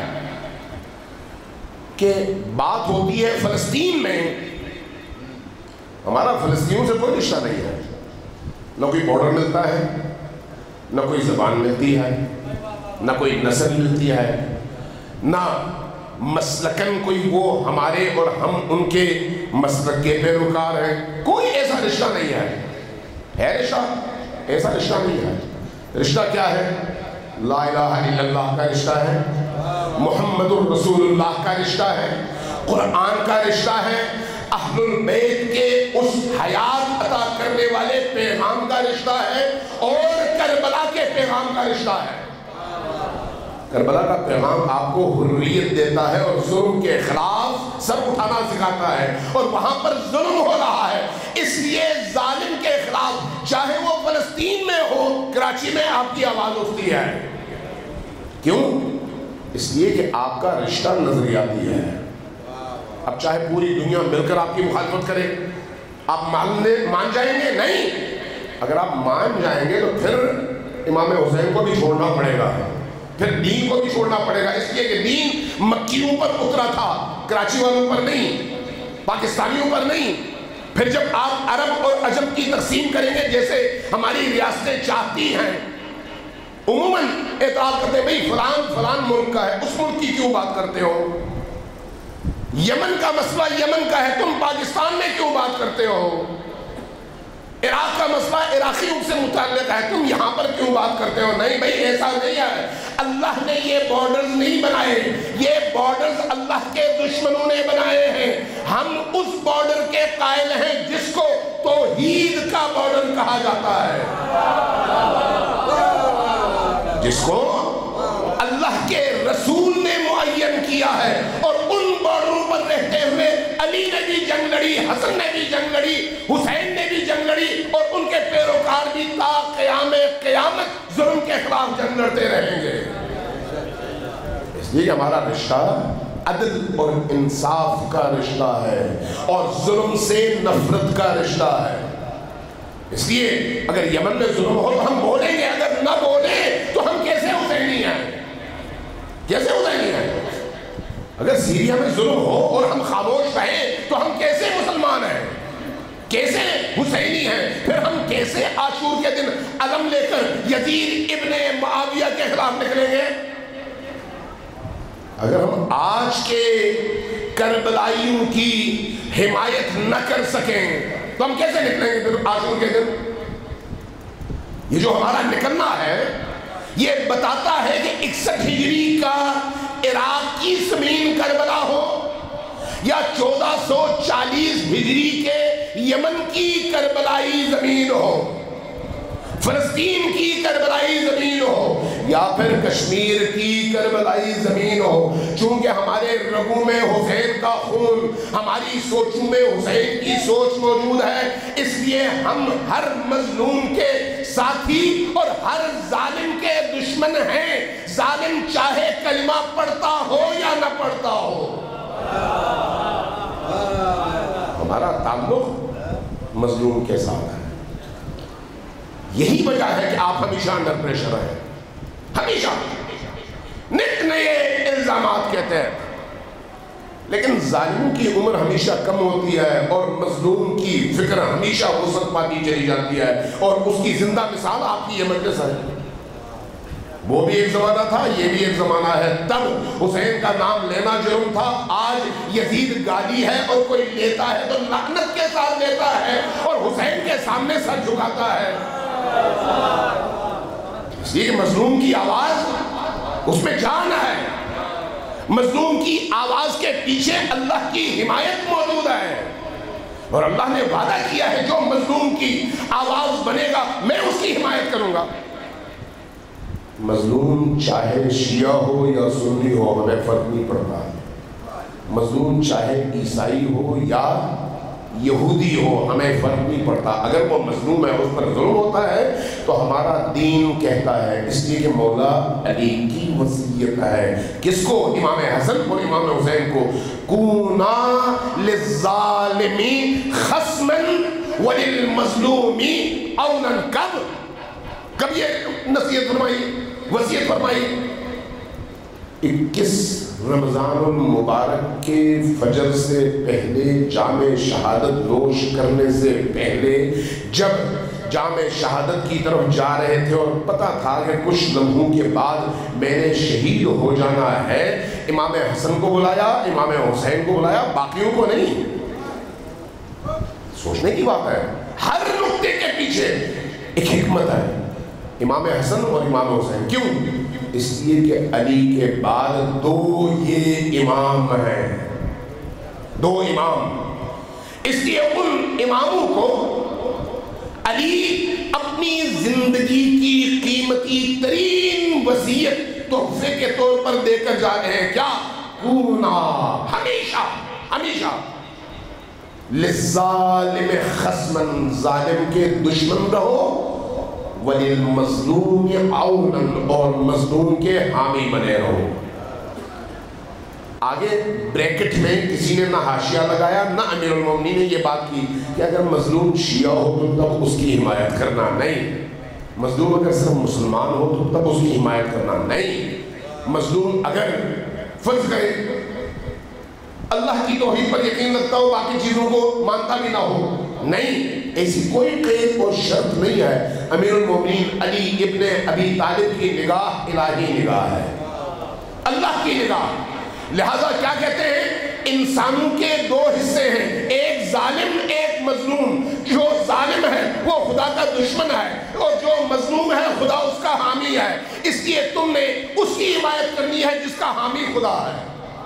کہ بات ہوتی ہے فلسطین میں، ہمارا فلسطینیوں سے کوئی رشتہ نہیں ہے، نہ کوئی بارڈر ملتا ہے، نہ کوئی زبان ملتی ہے، نہ کوئی نسل ملتی ہے، نہ مسلکن کوئی وہ ہمارے اور ہم ان کے مسلک کے پیروکار ہیں، کوئی ایسا رشتہ نہیں ہے رشتہ، ایسا رشتہ نہیں ہے۔ رشتہ کیا ہے؟ لا الہ الا اللہ کا رشتہ ہے، محمد الرسول اللہ کا رشتہ ہے، قرآن کا رشتہ ہے، اہل البیت کے اس حیات عطا کرنے والے پیغام کا رشتہ ہے، اور کربلا کے پیغام کا رشتہ ہے۔ کربلا کا پیغام آپ کو حریت دیتا ہے اور ظلم کے خلاف سر اٹھانا سکھاتا ہے، اور وہاں پر ظلم ہو رہا ہے، اس لیے ظالم کے خلاف چاہے وہ فلسطین میں ہو، کراچی میں آپ کی آواز اٹھتی ہے۔ کیوں؟ اس لیے کہ آپ کا رشتہ نظریاتی ہے. اب چاہے پوری دنیا مل کر آپ کی مخالفت کرے، آپ مان جائیں گے؟ نہیں. اگر آپ مان جائیں گے تو پھر امام حسین کو بھی چھوڑنا پڑے گا، پھر دین کو بھی چھوڑنا پڑے گا. اس لیے کہ دین مکیوں پر اترا تھا، کراچی والوں پر نہیں، پاکستانیوں پر نہیں. پھر جب آپ عرب اور عجم کی تقسیم کریں گے جیسے ہماری ریاستیں چاہتی ہیں، عموماً اعتراض کرتے ہیں بھئی فلان ملک کا ہے، اس ملک کی کیوں بات کرتے ہو؟ یمن کا مسئلہ یمن کا ہے، تم پاکستان میں کیوں بات کرتے ہو؟ عراق کا مسئلہ عراقیوں سے متعلق ہے، تم یہاں پر کیوں بات کرتے ہو؟ نہیں بھائی، ایسا نہیں ہے. اللہ نے یہ بارڈرز نہیں بنائے، یہ بارڈرز اللہ کے دشمنوں نے بنائے ہیں. ہم اس بارڈر کے قائل ہیں جس کو توحید کا بارڈر کہا جاتا ہے، جس کو اللہ کے رسول نے معین کیا ہے. اور ان بارڈروں پر رہتے ہوئے علی نے بھی جنگ لڑی، حسن نے بھی جنگ لڑی، حسین نے بھی جنگ لڑی، اور ان کے پیروکار بھی تا قیام قیامت ظلم کے خلاف جنگ لڑتے رہیں گے. اس لیے ہمارا رشتہ عدل اور انصاف کا رشتہ ہے اور ظلم سے نفرت کا رشتہ ہے. اس لیے اگر یمن میں ظلم ہو تو ہم بولیں گے، اگر نہ بولیں تو ہم کیسے حسینی ہیں؟ کیسے حسینی ہیں؟ اگر سیریا میں ظلم ہو اور ہم خاموش رہیں تو ہم کیسے مسلمان ہیں؟ کیسے حسینی ہیں؟ پھر ہم کیسے عاشور کے دن علم لے کر یزید ابن معاویہ کے خلاف نکلیں گے؟ اگر ہم آج کے کربلائیوں کی حمایت نہ کر سکیں تو ہم کیسے نکلیں گے پھر عاشور کے دن؟ یہ جو ہمارا نکلنا ہے یہ بتاتا ہے کہ 61 ہجری کا عراق کی زمین کربلا ہو یا 1440 ہجری کے یمن کی کربلائی زمین ہو، فلسطین کی کربلائی زمین ہو یا پھر کشمیر کی کربلائی زمین ہو، چونکہ ہمارے رگوں میں حسین کا خون، ہماری سوچوں میں حسین کی سوچ موجود ہے. اس لیے ہم ہر مظلوم کے ساتھی اور ہر ظالم کے دشمن ہیں، ظالم چاہے کلمہ پڑھتا ہو یا نہ پڑھتا ہو. ہمارا تعلق مظلوم کے ساتھ ہے. یہی وجہ ہے کہ آپ ہمیشہ انڈر پریشر ہیں، ہمیشہ نت نئے الزامات کے تحت. لیکن ظالموں کی عمر ہمیشہ کم ہوتی ہے اور مظلوم کی فکر ہمیشہ وسعت پاتی چلی جاتی ہے، اور اس کی زندہ مثال آپ کی یہ مجلس ہے. وہ بھی ایک زمانہ تھا، یہ بھی ایک زمانہ ہے. تب حسین کا نام لینا جرم تھا، آج یزید گالی ہے اور کوئی لیتا ہے تو لعنت کے ساتھ لیتا ہے اور حسین کے سامنے سر جھکاتا ہے. اس لیے مظلوم کی آواز اس میں جان ہے، مظلوم کی آواز کے پیچھے اللہ کی حمایت موجود ہے، اور اللہ نے وعدہ کیا ہے جو مظلوم کی آواز بنے گا میں اس کی حمایت کروں گا. مظلوم چاہے شیعہ ہو یا سنی ہو ہمیں فرق نہیں پڑتا، مظلوم چاہے عیسائی ہو یا یہودی ہو ہمیں فرق نہیں پڑتا. اگر وہ مظلوم ہے اس پر ظلم ہوتا ہے تو ہمارا دین کہتا ہے، اس لیے کہ مولا علی کی وصیت ہے کس کو؟ امام حسن اور امام حسین کو، کونا للظالمی خصما وللمظلومی عونا. کب یہ نصیحت فرمائی، وصیت فرمائی؟ 21 رمضان المبارک کے فجر سے پہلے، جام شہادت نوش کرنے سے پہلے، جب جام شہادت کی طرف جا رہے تھے اور پتہ تھا کہ کچھ لمحوں کے بعد میں نے شہید ہو جانا ہے، امام حسن کو بلایا، امام حسین کو بلایا، باقیوں کو نہیں. سوچنے کی بات ہے، ہر نقطے کے پیچھے ایک حکمت ہے. امام حسن اور امام حسین کیوں؟ اس لیے کہ علی کے بعد 2 یہ امام ہیں، 2 امام. اس لیے ان اماموں کو علی اپنی زندگی کی قیمتی ترین وصیت تحفے کے طور پر دے کر جا رہے ہیں. کیا؟ کونا، ہمیشہ ہمیشہ للظالم خصما، ظالم کے دشمن رہو، وَلِلْمَظْلُومِ عَوْنًا، اور مظلوم کے حامی بنے رہو. آگے بریکٹ میں کسی نے نہ حاشیہ لگایا نہ امیر المومنین نے یہ بات کی کہ اگر مظلوم شیعہ ہو تو تب اس کی حمایت کرنا نہیں، مظلوم اگر صرف مسلمان ہو تو تب اس کی حمایت کرنا نہیں، مظلوم اگر فرض کرے اللہ کی توحید پر یقین رکھتا ہو باقی چیزوں کو مانتا بھی نہ ہو، نہیں، ایسی کوئی قید اور شرط نہیں ہے۔ امیر المومنین علی ابن ابی طالب کی نگاہ الہی نگاہ ہے، اللہ کی نگاہ۔ لہذا کیا کہتے ہیں؟ انسانوں کے دو حصے ہیں، ایک ظالم ایک مظلوم۔ جو ظالم ہے وہ خدا کا دشمن ہے اور جو مظلوم ہے خدا اس کا حامی ہے، اس لیے تم نے اس کی حمایت کرنی ہے جس کا حامی خدا ہے۔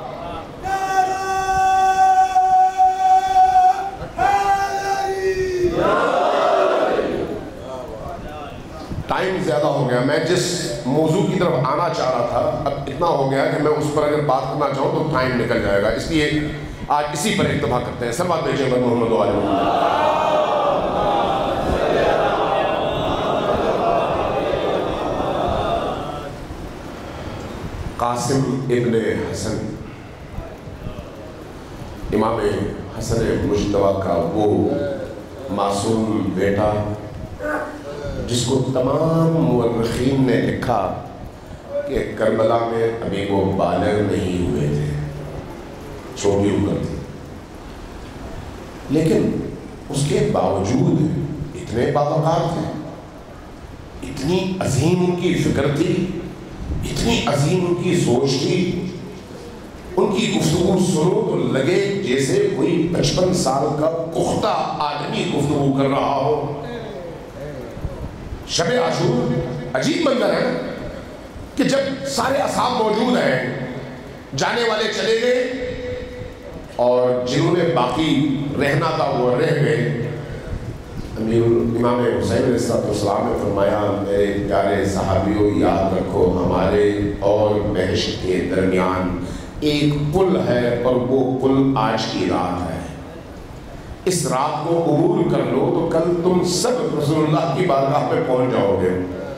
ٹائم زیادہ ہو گیا، میں جس موضوع کی طرف آنا چاہ رہا تھا اب اتنا ہو گیا کہ میں اس پر اگر بات کرنا چاہوں تو ٹائم نکل جائے گا، اس لیے آج اسی پر اکتفا کرتے ہیں۔ سب بھیجے گا محمد و آل محمد۔ قاسم ابن حسن، امام حسن مجتبیٰ کا وہ معصوم بیٹا جس کو تمام مورخین نے لکھا کہ کربلا میں ابھی وہ بالغ نہیں ہوئے تھے، چھوٹی عمر تھی، لیکن اس کے باوجود اتنے باوقار تھے، اتنی عظیم ان کی فکر تھی، اتنی عظیم ان کی سوچ تھی، ان کی گفتگو سنو تو لگے جیسے کوئی 55 سال کا پختہ آدمی گفتگو کر رہا ہو۔ شب عاشور عجیب منظر ہے کہ جب سارے اصحاب موجود ہیں، جانے والے چلے گئے اور جنہوں نے باقی رہنا تھا وہ رہ گئے، امام حسین علیہ السلام نے فرمایا میرے پیارے صحابیوں یاد رکھو ہمارے اور بہشت کے درمیان ایک پل ہے اور وہ پل آج کی رات ہے، اس رات کو عبور کر لو تو کل تم سب رسول اللہ کی بارگاہ پہ پہنچ جاؤ گے،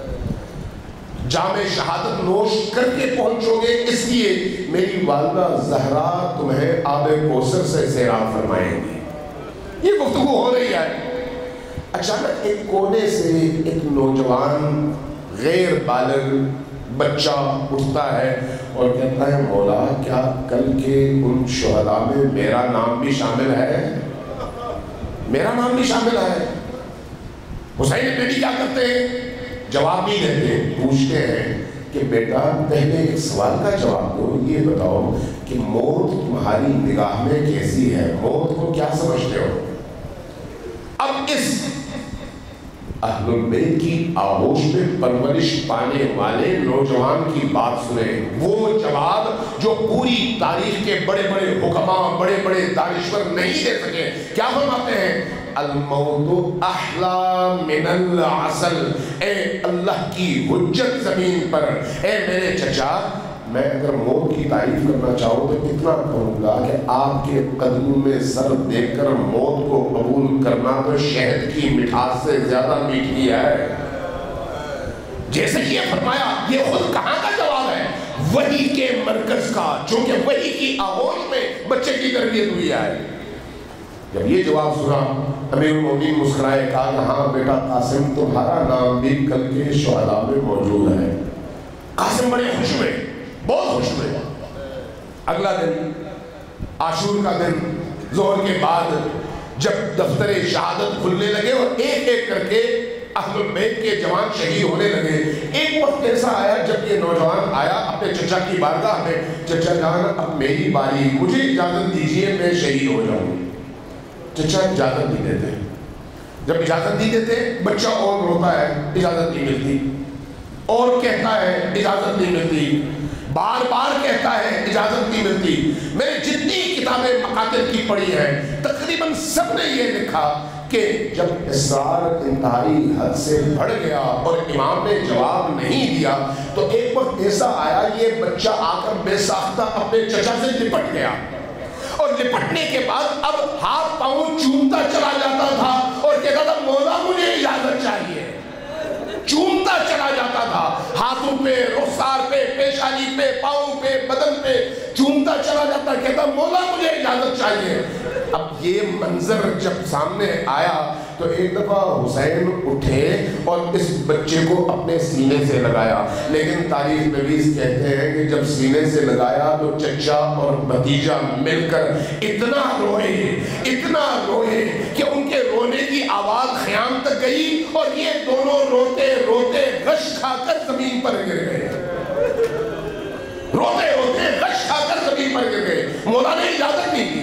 جام شہادت نوش کر کے پہنچو گے، اس لیے میری والدہ زہرا تمہیں آب کوثر سے سیراب فرمائیں گی۔ یہ گفتگو ہو رہی ہے، اچانک ایک کونے سے ایک نوجوان غیر بالغ بچہ اٹھتا ہے اور کہتا ہے مولا کیا کل کے ان شہداء میں میرا نام بھی شامل ہے؟ میرا نام بھی شامل ہے۔ حسین بیٹی کیا کرتے ہیں؟ جواب نہیں دیتے، پوچھتے ہیں کہ بیٹا پہلے ایک سوال کا جواب دو، یہ بتاؤ کہ موت تمہاری نگاہ میں کیسی ہے، موت کو کیا سمجھتے ہو؟ اب اس اہل البیت کی آغوش میں پرورش پانے والے نوجوان کی بات سنیں، وہ جواب جو پوری تاریخ کے بڑے بڑے حکماء بڑے بڑے دانشور نہیں دے سکے۔ کیا فرماتے ہیں؟ الموت احلی من العسل، اے اللہ کی حجت زمین پر، اے میرے چچا میں اگر موت کی تعریف کرنا چاہوں تو اتنا کہوں گا کہ آپ کے قدموں میں سر دیکھ کر موت کو قبول کرنا تو شہد کی مٹھاس سے زیادہ میٹھی ہے۔ جیسے یہ فرمایا، یہ خود کہاں کا جواب ہے؟ وحی کے مرکز کا، چونکہ وحی کی آغوش میں بچے کی تربیت ہوئی ہے۔ جب یہ جواب سنا امیر المومنین مسکرائے، کہا کہ ہاں بیٹا قاسم تمہارا نام بھی کل کے شہداء میں موجود ہے۔ قاسم بڑے خوش ہوئے، بہت خوش ہوئے۔ اگلا دن عاشور کا دن ظہر کے بعد جب دفتر شہادت کھلنے لگے اور ایک ایک کر کے اہل البیت کے جوان شہید ہونے لگے، ایک وقت ایسا آیا جب یہ نوجوان آیا اپنے چچا کی بارگاہ میں، چچا جان اب میری باری، مجھے اجازت دیجئے میں شہید ہو جاؤں۔ چچا اجازت نہیں دیتے، جب اجازت نہیں دیتے بچہ اور روتا ہے، اجازت نہیں ملتی، اور کہتا ہے اجازت نہیں ملتی، بار بار کہتا ہے اجازت نہیں ملتی۔ میں نے جتنی کتابیں مقاتل کی پڑھی ہیں تقریباً سب نے یہ لکھا کہ جب اصرار انتہائی حد سے بڑھ گیا اور امام نے جواب نہیں دیا تو ایک وقت ایسا آیا یہ بچہ آ کر بے ساختہ اپنے چچا سے لپٹ گیا، اور لپٹنے کے بعد اب ہاتھ پاؤں چومتا چلا جاتا تھا اور کہتا تھا مولا مجھے اجازت چاہیے۔ چومتا چلا جاتا تھا، ہاتھوں پہ، رخسار پہ، پیشانی پہ، پاؤں پہ، بدن پہ چومتا چلا جاتا، کہتا مولا مجھے اجازت چاہیے۔ اب یہ منظر جب سامنے آیا تو ایک دفعہ حسین اٹھے اور اس بچے کو اپنے سینے سے لگایا، لیکن تاریخ نویس کہتے ہیں کہ جب سینے سے لگایا تو چچا اور بھتیجا مل کر اتنا روئے کہ ان کے رونے کی آواز خیام تک گئی اور یہ دونوں روتے روتے غش کھا کر زمین پر گر گئے، روتے روتے غش کھا کر زمین پر گر گئے۔ مولا نے اجازت نہیں دی۔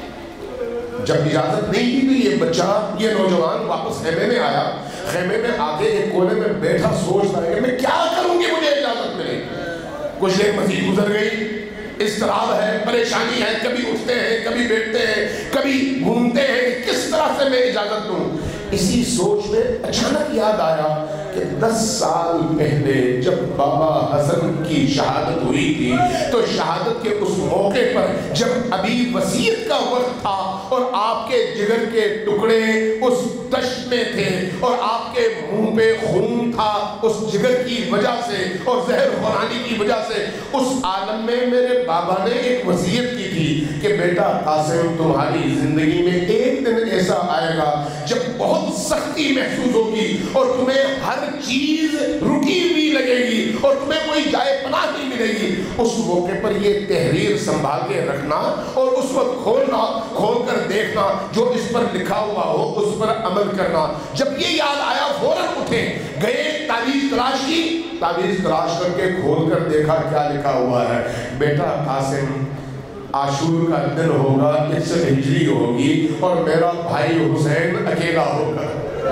جب اجازت نہیں دی تو یہ بچہ، یہ نوجوان واپس خیمے میں آیا، خیمے میں آگے ایک کونے میں بیٹھا سوچتا ہے کہ میں کیا کروں گی مجھے اجازت ملے۔ کچھ دیر مزید گزر گئی، اضطراب ہے، پریشانی ہے، کبھی اٹھتے ہیں، کبھی بیٹھتے ہیں، کبھی گھومتے ہیں، کس طرح سے میں اجازت دوں۔ اسی سوچ میں اچانک یاد آیا کہ 10 سال پہلے جب بابا حسن کی شہادت ہوئی تھی تو شہادت کے اس موقع پر جب ابھی وصیت کا وقت تھا اور آپ کے جگر کے ٹکڑے اس دشت میں تھے اور آپ کے منہ پہ خون تھا اس جگر کی وجہ سے اور زہر خورانی کی وجہ سے، اس عالم میں میرے بابا نے ایک وصیت کی تھی کہ بیٹا قاسم تمہاری زندگی میں ایک دن ایسا آئے گا جب بہت سختی محسوس ہوگی اور تمہیں ہر چیز رکی ہوئی لگے گی اور تمہیں کوئی جائے پناہ نہیں ملے گی۔ اس موقع پر یہ تحریر سنبھال کے رکھنا اور اس وقت کھول کر دیکھنا، جو اس پر لکھا ہوا ہو اس پر عمل کرنا۔ جب یہ یاد آیا فوراً اٹھے، گئے تعویذ تلاش کی، تعویذ تلاش کر کے کھول کر دیکھا کیا لکھا ہوا ہے۔ بیٹا قاسم عاشور کا دن ہوگا، 61 ہجری ہوگی اور میرا بھائی حسین اکیلا ہوگا،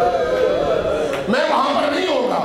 میں وہاں پر نہیں ہوگا۔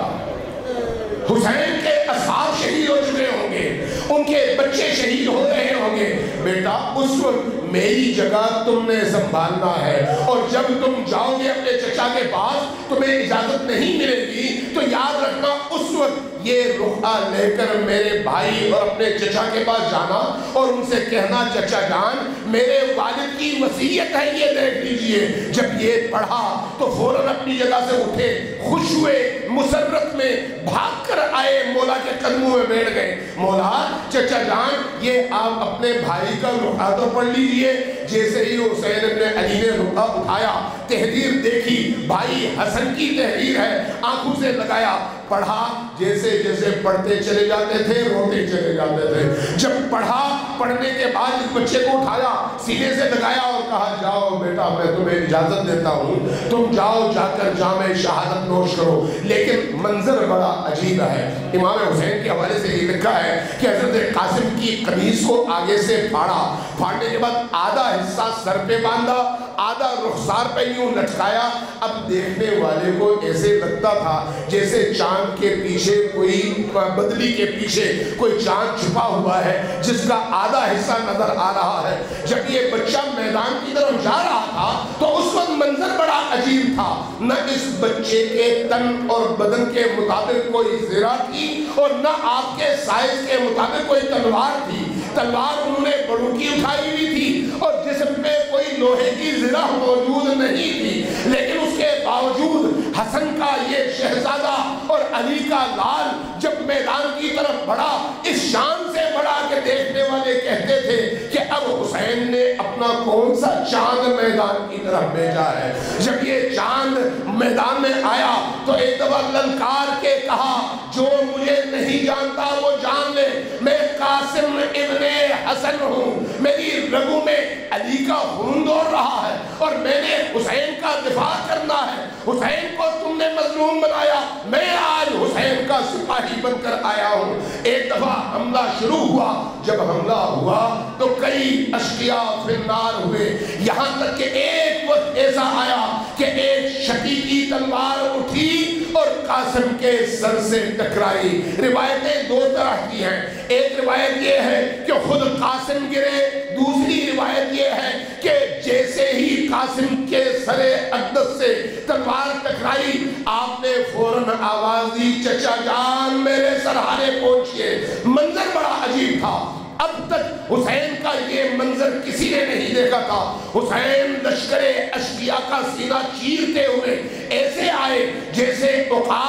حسین کے اصحاب شہید ہو چکے ہوں گے، ان کے بچے شہید ہو رہے ہوں گے۔ بیٹا اس وقت میری جگہ تم نے سنبھالنا ہے اور جب تم جاؤ گے اپنے چچا کے پاس تمہیں اجازت نہیں ملے گی تو یاد رکھنا اس وقت یہ رخا لے کر میرے بھائی اور اپنے چچا کے پاس جانا اور ان سے کہنا چچا جان میرے والد کی وصیت ہے یہ دیکھ لیجئے۔ جب یہ پڑھا تو فوراً اپنی جگہ سے اٹھے، خوش ہوئے، مسرت میں بھاگ کر آئے، مولا کے قدموں میں بیٹھ گئے۔ مولا چچا جان یہ آپ اپنے بھائی کا رخا تو پڑھ لیجئے۔ جیسے ہی حسین ابن علی نے رخا اٹھایا، تحریر دیکھی، بھائی حسن کی تحریر ہے، آنکھوں سے لگایا، پڑھا، جیسے جیسے پڑھتے چلے جاتے تھے روتے چلے جاتے تھے۔ جب پڑھا، پڑھنے کے بعد اس بچے کو اٹھایا، سینے سے لگایا اور کہا جاؤ بیٹا میں تمہیں اجازت دیتا ہوں، تم جاؤ جا کر جام شہادت نوش کرو۔ لیکن منظر بڑا عجیب ہے۔ امام حسین کے حوالے سے یہ لکھا ہے کہ حضرت قاسم کی قمیص کو آگے سے پھاڑا، پھاڑنے کے بعد آدھا حصہ سر پہ باندھا، آدھا رخسار پہ یوں لٹکایا۔ اب دیکھنے والے کو ایسے لگتا تھا جیسے چاند کے پیچھے کوئی بدلی کے پیچھے کوئی چاند چھپا ہوا ہے جس کا آدھا حصہ نظر آ رہا ہے۔ جب یہ بچہ میدان کی طرف جا رہا تھا تو اس وقت منظر بڑا عجیب تھا، نہ اس بچے کے تن اور بدن کے مطابق کوئی زرہ تھی اور نہ آپ کے سائز کے مطابق کوئی تلوار تھی۔ تلوار انہوں نے بڑوں کی اٹھائی ہوئی تھی اور جسم پہ کوئی لوہے کی زرہ موجود نہیں تھی، لیکن اس کے باوجود حسن کا یہ شہزادہ اور علی کا لال جب میدان کی طرف بڑھا، اس شان سے بڑھا کہ دیکھنے والے کہتے تھے کہ اب حسین نے اپنا کون سا چاند میدان کی طرف بھیجا ہے۔ جب یہ چاند میدان میں آیا تو ایک دفعہ للکار کے کہا جو مجھے نہیں جانتا وہ جان لے، میں قاسم ابن حسن ہوں، میری رگوں میں علی کا خون دوڑ رہا ہے اور میں نے حسین کا دفاع کرنا ہے۔ حسین کو تم نے مظلوم بنایا، میں آج حسین کا سپاہی بن کر آیا ہوں۔ ایک دفعہ حملہ شروع ہوا، جب حملہ ہوا تو کئی اشقیاء فی النار ہوئے، یہاں تک کہ ایک وقت ایسا آیا کہ ایک شقی کی تلوار اٹھی اور قاسم کے سر سے ٹکرائی۔ روایتیں دو طرح کی ہیں، ایک روایت یہ ہے کہ خود قاسم گرے، دوسری روایت یہ ہے کہ جیسے ہی قاسم کے سر اقدس سے تلوار ٹکرائی آپ نے فوراً آواز دی چچا جان میرے سرہانے پہنچیے۔ منظر بڑا عجیب تھا، اب تک حسین کا یہ منظر کسی نے نہیں دیکھا تھا۔ حسین لشکر اشقیاء کا سینہ چیرتے ہوئے ایسے آئے جیسے عقاب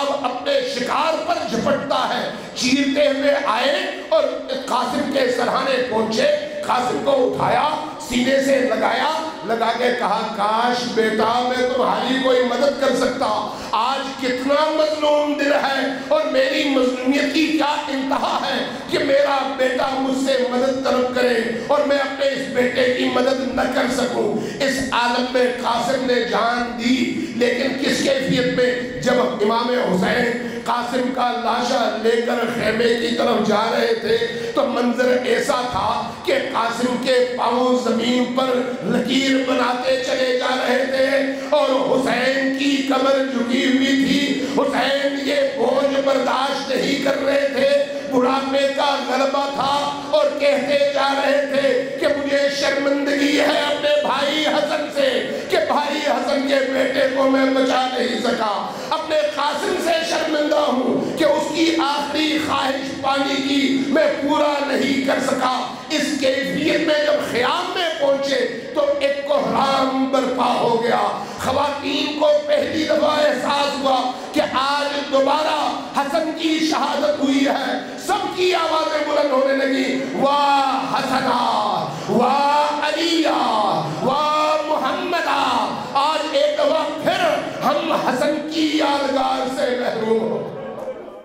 اپنے شکار پر جھپٹتا ہے، چیرتے ہوئے آئے اور قاسم کے سرہانے پہنچے، قاسم کو اٹھایا، سینے سے لگایا، لگا کے کہا کاش بیٹا میں تمہاری کوئی مدد کر سکتا، آج کتنا مظلوم دل ہے اور میری مظلومیت کی کیا انتہا ہے کہ میرا بیٹا مجھ سے مدد طلب کرے اور میں اپنے اس بیٹے کی مدد نہ کر سکوں۔ اس عالم میں قاسم نے جان دی، لیکن کس کیفیت میں؟ جب امام حسین قاسم کا لاشا لے کر خیمے کی طرف جا رہے تھے تو منظر ایسا تھا کہ قاسم کے پاؤں زمین پر لکیر بناتے چلے جا رہے تھے اور حسین کی کمر جھکی ہوئی تھی، حسین یہ بوجھ برداشت نہیں کر رہے تھے، بڑھاپے کا غلبہ تھا اور کہتے جا رہے تھے کہ مجھے شرمندگی ہے اپنے بھائی حسن سے کہ بھائی حسن کے بیٹے کو میں بچا نہیں سکا، اپنے قاسم سے شرمندہ ہوں کہ اس کی آخری خواہش پانی کی میں پورا نہیں کر سکا۔ اس کیفیت میں جب خیام میں پہنچے تو ایک کوہرام برپا ہو گیا، خواتین کو پہلی دفعہ احساس ہوا کہ آج دوبارہ حسن کی شہادت ہوئی ہے، سب کی آوازیں بلند ہونے لگی، واہ حسنا